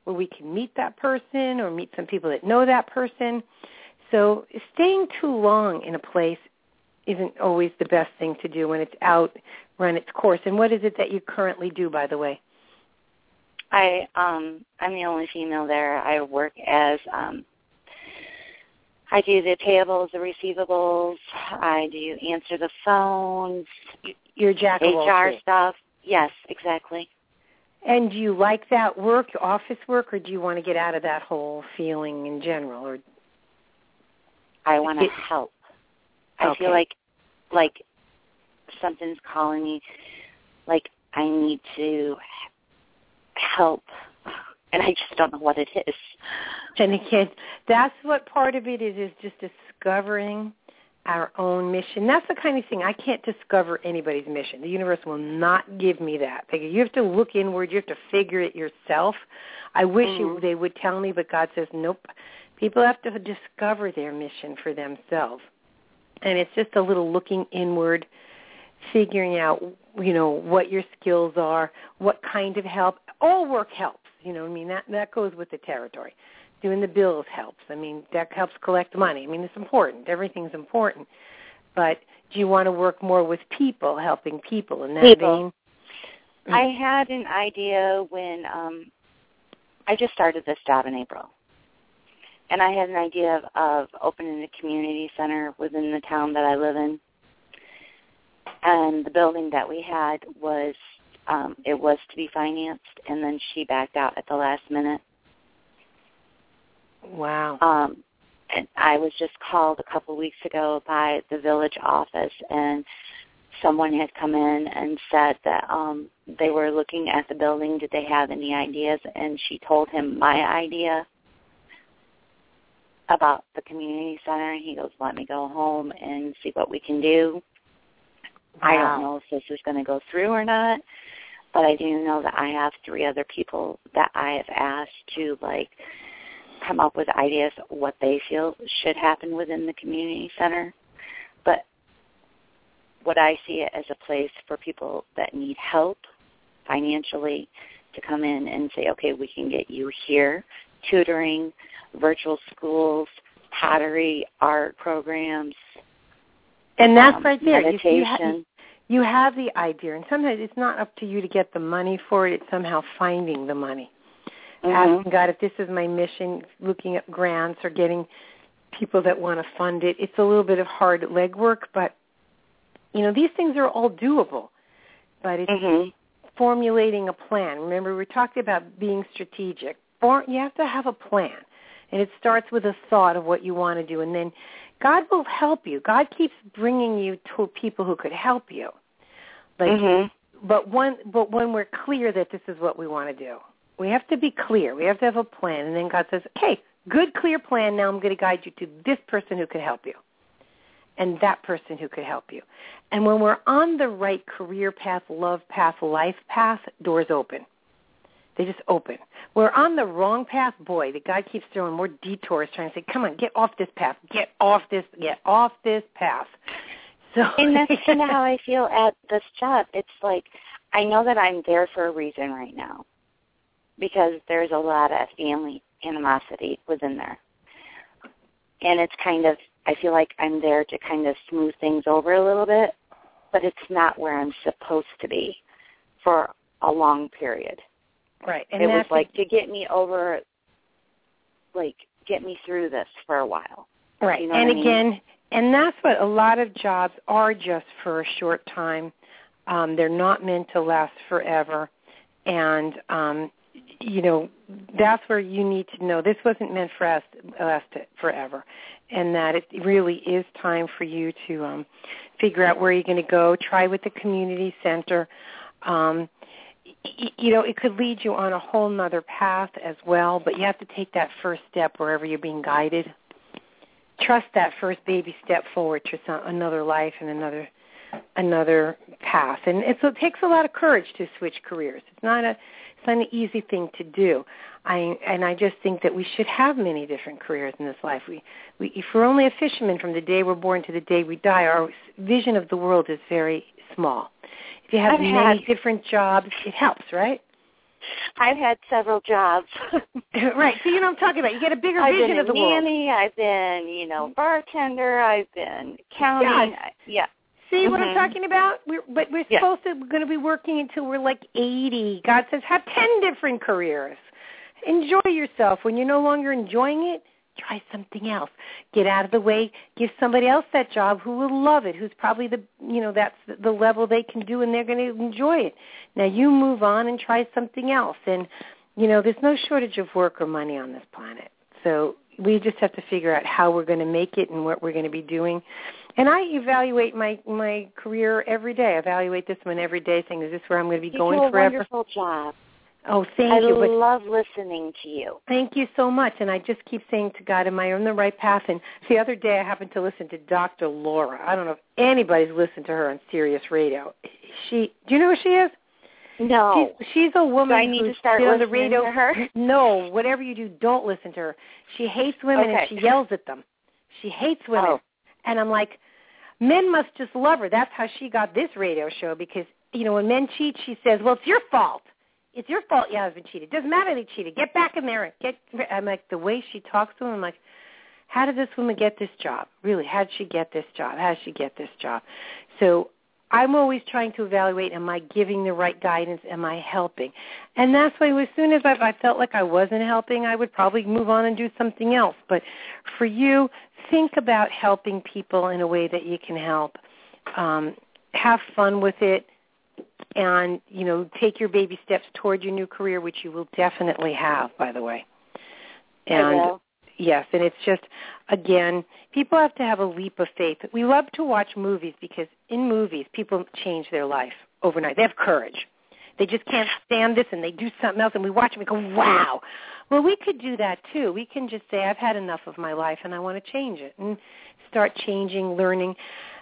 where we can meet that person or meet some people that know that person. So staying too long in a place isn't always the best thing to do when it's out, run its course. And what is it that you currently do, by the way? I, um, I'm the only female there. I work as, um, I do the payables, the receivables. I do answer the phones. You're jack of all H R trades. stuff. Yes, exactly. And do you like that work, office work, or do you want to get out of that whole feeling in general? Or I want to help. I okay. feel like, like something's calling me, like I need to help, and I just don't know what it is. And again, that's what part of it is, is just discovering our own mission. That's the kind of thing, I can't discover anybody's mission. The universe will not give me that. You have to look inward. You have to figure it yourself. I wish mm-hmm. you, they would tell me, but God says, nope. People have to discover their mission for themselves. And it's just a little looking inward, figuring out, you know, what your skills are, what kind of help. All work helps. You know, I mean, that, that goes with the territory. Doing the bills helps. I mean, that helps collect money. I mean, it's important. Everything's important. But do you want to work more with people, helping people in that people. vein? I had an idea when um, I just started this job in April. And I had an idea of, of opening a community center within the town that I live in. And the building that we had was, um, it was to be financed, and then she backed out at the last minute. Wow. Um, and I was just called a couple of weeks ago by the village office, and someone had come in and said that um, they were looking at the building. Did they have any ideas? And she told him my idea about the community center, and he goes, let me go home and see what we can do. Wow. I don't know if this is going to go through or not, but I do know that I have three other people that I have asked to, like, come up with ideas what they feel should happen within the community center. But what I see it as a place for people that need help financially to come in and say, okay, we can get you here, tutoring, virtual schools, pottery, art programs. And that's um, right there. Meditation. You, you, ha- you have the idea, and sometimes it's not up to you to get the money for it. It's somehow finding the money. Mm-hmm. Asking God, if this is my mission, looking at grants or getting people that want to fund it. It's a little bit of hard legwork, but, you know, these things are all doable. But it's mm-hmm. formulating a plan. Remember, we talked about being strategic. Or you have to have a plan, and it starts with a thought of what you want to do, and then God will help you. God keeps bringing you to people who could help you. Like, mm-hmm. but one, but when we're clear that this is what we want to do, we have to be clear. We have to have a plan, and then God says, okay, good, clear plan. Now I'm going to guide you to this person who could help you and that person who could help you. And when we're on the right career path, love path, life path, doors open. They just open. We're on the wrong path, boy. The God keeps throwing more detours, trying to say, come on, get off this path, get off this, get off this path. So, and that's kind of how I feel at this job. It's like I know that I'm there for a reason right now because there's a lot of family animosity within there. And it's kind of, I feel like I'm there to kind of smooth things over a little bit, but it's not where I'm supposed to be for a long period. Right. And it was that's like to get me over, like, get me through this for a while. Right. You know and what I mean? again, and that's what a lot of jobs are, just for a short time. Um, they're not meant to last forever. And, um, you know, that's where you need to know this wasn't meant for us to last forever, and that it really is time for you to um, figure out where you're going to go. Try with the community center. Um, y- you know, it could lead you on a whole nother path as well, but you have to take that first step wherever you're being guided. Trust that first baby step forward to some, another life and another another path. And it's, it takes a lot of courage to switch careers. It's not a it's not an easy thing to do. I and I just think that we should have many different careers in this life. We, we if we're only a fisherman from the day we're born to the day we die, our vision of the world is very small. If you have I've many had, different jobs, it helps, right? I've had several jobs. Right. So you know what I'm talking about. You get a bigger I've vision been of the a world. nanny. I've been, you know, bartender. I've been counting. Yes. I, yeah. See mm-hmm. what I'm talking about? We're, but we're yeah. supposed to, we're going to be working until we're like eighty. God says have ten different careers. Enjoy yourself. When you're no longer enjoying it, try something else. Get out of the way. Give somebody else that job who will love it, who's probably the, you know, that's the level they can do and they're going to enjoy it. Now you move on and try something else. And, you know, there's no shortage of work or money on this planet. So we just have to figure out how we're going to make it and what we're going to be doing. And I evaluate my, my career every day. I evaluate this one every day, saying, is this where I'm going to be you going do a forever? Wonderful job. Oh, thank I you. I but love listening to you. Thank you so much. And I just keep saying to God, am I on the right path? And the other day I happened to listen to Doctor Laura. I don't know if anybody's listened to her on Sirius Radio. She, do you know who she is? No. She's, she's a woman do I need who's to start on the listening radio. to her? No, whatever you do, don't listen to her. She hates women okay. and she yells at them. She hates women. Oh. And I'm like, men must just love her. That's how she got this radio show because, you know, when men cheat, she says, well, it's your fault. It's your fault your husband cheated. Doesn't matter they cheated. Get back in there. Get. I'm like, the way she talks to him, I'm like, how did this woman get this job? Really, how did she get this job? How did she get this job? So I'm always trying to evaluate, am I giving the right guidance? Am I helping? And that's why as soon as I, I felt like I wasn't helping, I would probably move on and do something else. But for you, think about helping people in a way that you can help. Um, have fun with it. And, you know, take your baby steps toward your new career, which you will definitely have, by the way. And I will. Yes, and it's just, again, people have to have a leap of faith. We love to watch movies because in movies, people change their life overnight. They have courage. They just can't stand this, and they do something else, and we watch them and go, wow. Well, we could do that, too. We can just say, I've had enough of my life, and I want to change it, and start changing, learning.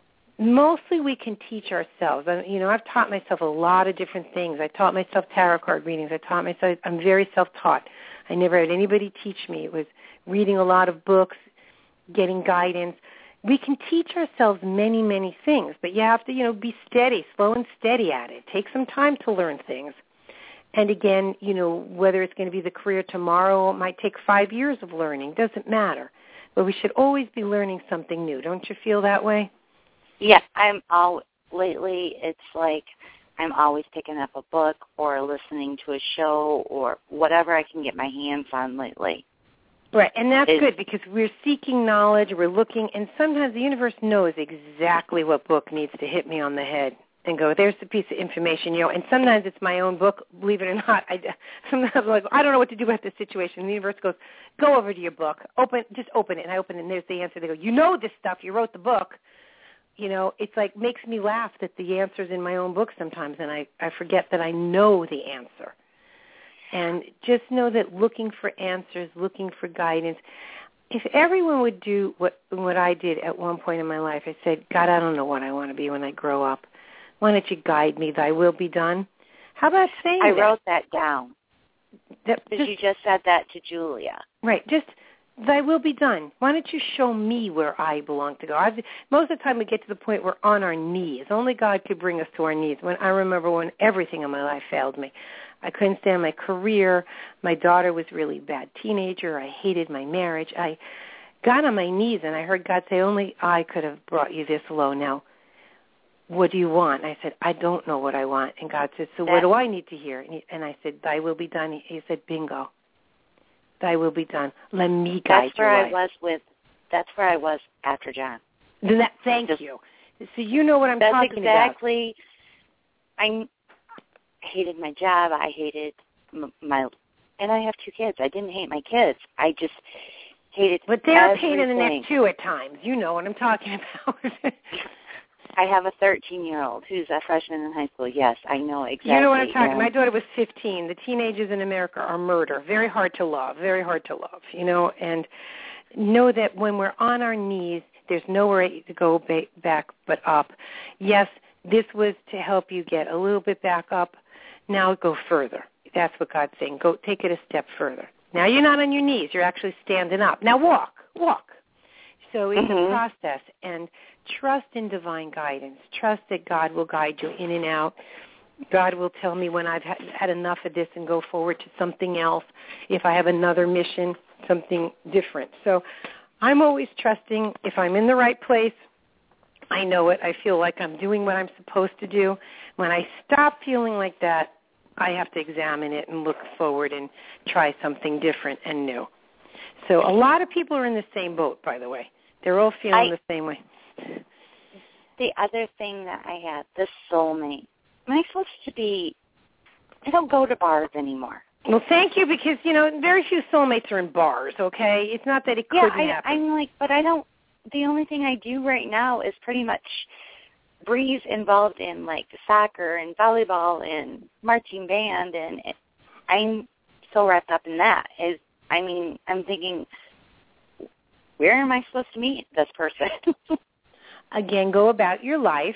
Mostly we can teach ourselves. You know, I've taught myself a lot of different things. I taught myself tarot card readings. I taught myself, I'm very self-taught. I never had anybody teach me. It was reading a lot of books, getting guidance. We can teach ourselves many, many things, but you have to, you know, be steady, slow and steady at it. Take some time to learn things. And again, you know, whether it's going to be the career tomorrow, it might take five years of learning. Doesn't matter. But we should always be learning something new. Don't you feel that way? Yeah, I'm all lately. It's like I'm always picking up a book or listening to a show or whatever I can get my hands on lately. Right, and that's it's, good because we're seeking knowledge, we're looking, and sometimes the universe knows exactly what book needs to hit me on the head and go, there's the piece of information, you know. And sometimes it's my own book, believe it or not. I sometimes I'm like, I don't know what to do about this situation. And the universe goes, go over to your book, open, just open it, and I open it, and there's the answer. They go, you know this stuff, you wrote the book. You know, it's like makes me laugh that the answer's in my own book sometimes, and I, I forget that I know the answer. And just know that looking for answers, looking for guidance, if everyone would do what what I did at one point in my life, I said, God, I don't know what I want to be when I grow up. Why don't you guide me? Thy will be done. How about saying I that? wrote that down. That, because you just said that to Julia. Right, just thy will be done. Why don't you show me where I belong to go? I've, most of the time we get to the point we're on our knees. Only God could bring us to our knees. When I remember when everything in my life failed me. I couldn't stand my career. My daughter was a really bad teenager. I hated my marriage. I got on my knees, and I heard God say, only I could have brought you this low. Now, what do you want? And I said, I don't know what I want. And God said, so that, what do I need to hear? And, he, and I said, thy will be done. He, he said, bingo. Thy will be done. Let me guide That's where your I life. was with. That's where I was after John. Then that, thank Just, you. So you know what I'm that's talking exactly, about. I hated my job. I hated my, and I have two kids. I didn't hate my kids. I just hated. But they're a everything. pain in the neck too at times. You know what I'm talking about. I have a thirteen-year-old who's a freshman in high school. Yes, I know exactly. You know what I'm talking about. My daughter was fifteen. The teenagers in America are murder. Very hard to love. Very hard to love, you know. And know that when we're on our knees, there's nowhere to go ba- back but up. Yes, this was to help you get a little bit back up. Now go further. That's what God's saying. Go take it a step further. Now you're not on your knees. You're actually standing up. Now walk. Walk. So it's mm-hmm. a process. And trust in divine guidance. Trust that God will guide you in and out. God will tell me when I've had enough of this and go forward to something else. If I have another mission, something different. So I'm always trusting if I'm in the right place, I know it. I feel like I'm doing what I'm supposed to do. When I stop feeling like that, I have to examine it and look forward and try something different and new. So a lot of people are in the same boat, by the way. They're all feeling I, the same way. The other thing that I had, the soulmate. Am I supposed to be, I don't go to bars anymore. Well, thank you, because, you know, very few soulmates are in bars, okay? It's not that it yeah, couldn't I, happen. I'm like, but I don't, the only thing I do right now is pretty much Bree's involved in, like, soccer and volleyball and marching band, and it, I'm so wrapped up in that. Is, I mean, I'm thinking, where am I supposed to meet this person? Again, go about your life.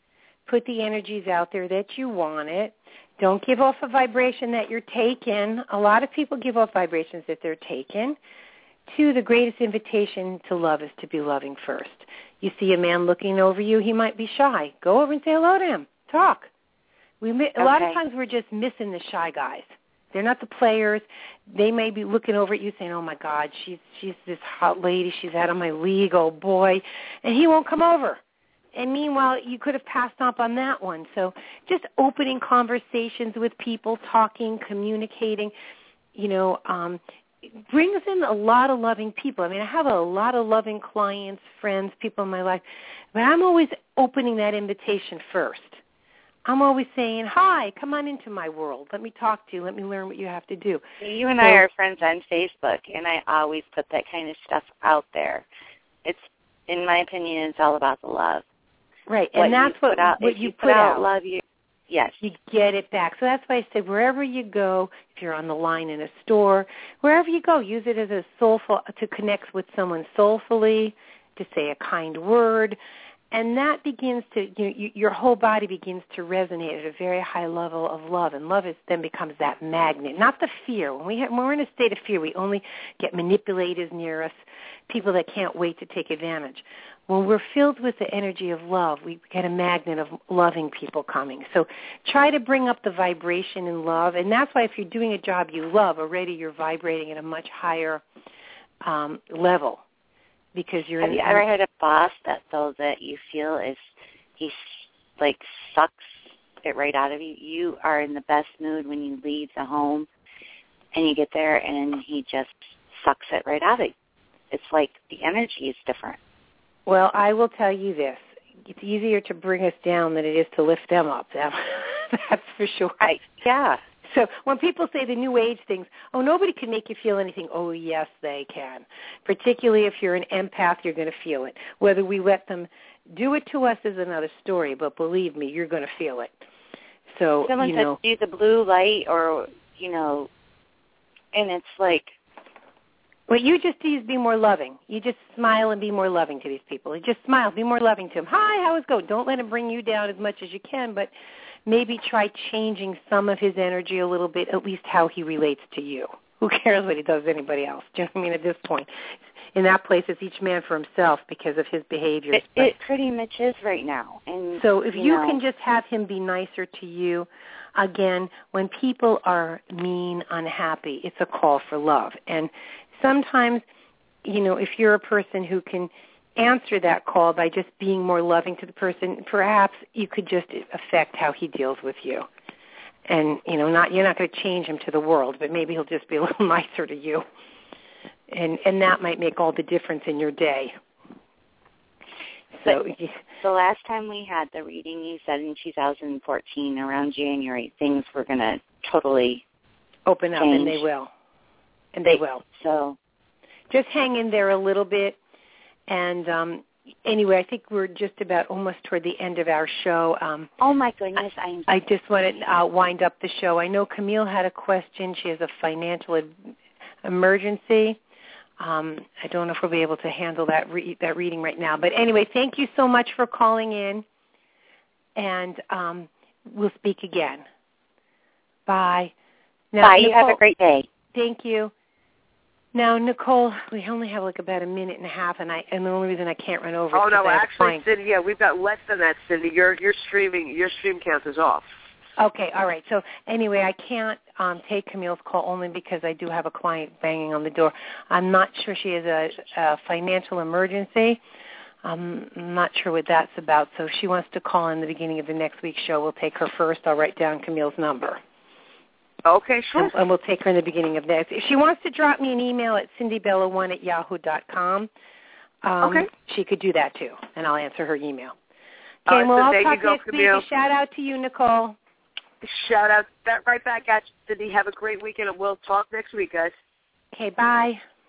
Put the energies out there that you want it. Don't give off a vibration that you're taken. A lot of people give off vibrations that they're taken. Two, the greatest invitation to love is to be loving first. You see a man looking over you, he might be shy. Go over and say hello to him. Talk. We A okay. lot of times we're just missing the shy guys. They're not the players. They may be looking over at you saying, oh, my God, she's she's this hot lady. She's out of my league. Oh, boy. And he won't come over. And meanwhile, you could have passed up on that one. So just opening conversations with people, talking, communicating, you know, um, brings in a lot of loving people. I mean, I have a lot of loving clients, friends, people in my life, but I'm always opening that invitation first. I'm always saying, hi, come on into my world. Let me talk to you. Let me learn what you have to do. You and so, I are friends on Facebook, and I always put that kind of stuff out there. It's, in my opinion, it's all about the love. Right, and what that's you what, out, what you, you put, put out, out. Love you. Yes. You get it back. So that's why I said wherever you go, if you're on the line in a store, wherever you go, use it as a soulful, to connect with someone soulfully, to say a kind word. And that begins to, you know, you, your whole body begins to resonate at a very high level of love. And love is, then becomes that magnet, not the fear. When, we have, when we're in a state of fear, we only get manipulators near us, people that can't wait to take advantage. When we're filled with the energy of love, we get a magnet of loving people coming. So try to bring up the vibration in love. And that's why if you're doing a job you love, already you're vibrating at a much higher um, level. Because you're Have in, you ever had a boss that, though, that you feel is, he, like, sucks it right out of you? You are in the best mood when you leave the home, and you get there, and he just sucks it right out of you. It's like the energy is different. Well, I will tell you this. It's easier to bring us down than it is to lift them up. That's for sure. I, yeah. So when people say the New Age things, oh, nobody can make you feel anything. Oh, yes, they can. Particularly if you're an empath, you're going to feel it. Whether we let them do it to us is another story, but believe me, you're going to feel it. So, Someone you know, says do the blue light or, you know, and it's like, what you just do is be more loving. You just smile and be more loving to these people. You just smile, be more loving to them. Hi, how is it going? Don't let him bring you down as much as you can, but maybe try changing some of his energy a little bit, at least how he relates to you. Who cares what he does to anybody else? Do you know what I mean? At this point, in that place, it's each man for himself because of his behavior. It, it pretty much is right now. And so if you, you know, can just have him be nicer to you, again, when people are mean, unhappy, it's a call for love. And sometimes, you know, if you're a person who can answer that call by just being more loving to the person, perhaps you could just affect how he deals with you. And, you know, not you're not going to change him to the world, but maybe he'll just be a little nicer to you. And and that might make all the difference in your day. So the last time we had the reading, you said in two thousand fourteen, around January, things were going to totally open up, change. And they will. And they will. So just hang in there a little bit. And um, anyway, I think we're just about almost toward the end of our show. Um, oh, my goodness. I, I just want to uh, wind up the show. I know Camille had a question. She has a financial ad- emergency. Um, I don't know if we'll be able to handle that re- that reading right now. But anyway, thank you so much for calling in. And um, we'll speak again. Bye. Now, Bye. Nicole, you have a great day. Thank you. Now, Nicole, we only have like about a minute and a half, and I and the only reason I can't run over. Oh is no, I actually, find... Cindy, yeah, we've got less than that, Cindy. Your your streaming your stream count is off. Okay, all right. So anyway, I can't um, take Camille's call only because I do have a client banging on the door. I'm not sure she has a, a financial emergency. I'm not sure what that's about. So if she wants to call in the beginning of the next week's show, we'll take her first. I'll write down Camille's number. Okay, sure. And, and we'll take her in the beginning of next. If she wants to drop me an email at cindy bella one at yahoo dot com, um, okay. she could do that too, and I'll answer her email. Okay, right, well, so I'll there talk you go, next Camille. week. A shout out to you, Nicole. Shout out that right back at you, Cindy. Have a great weekend, and we'll talk next week, guys. Okay, bye.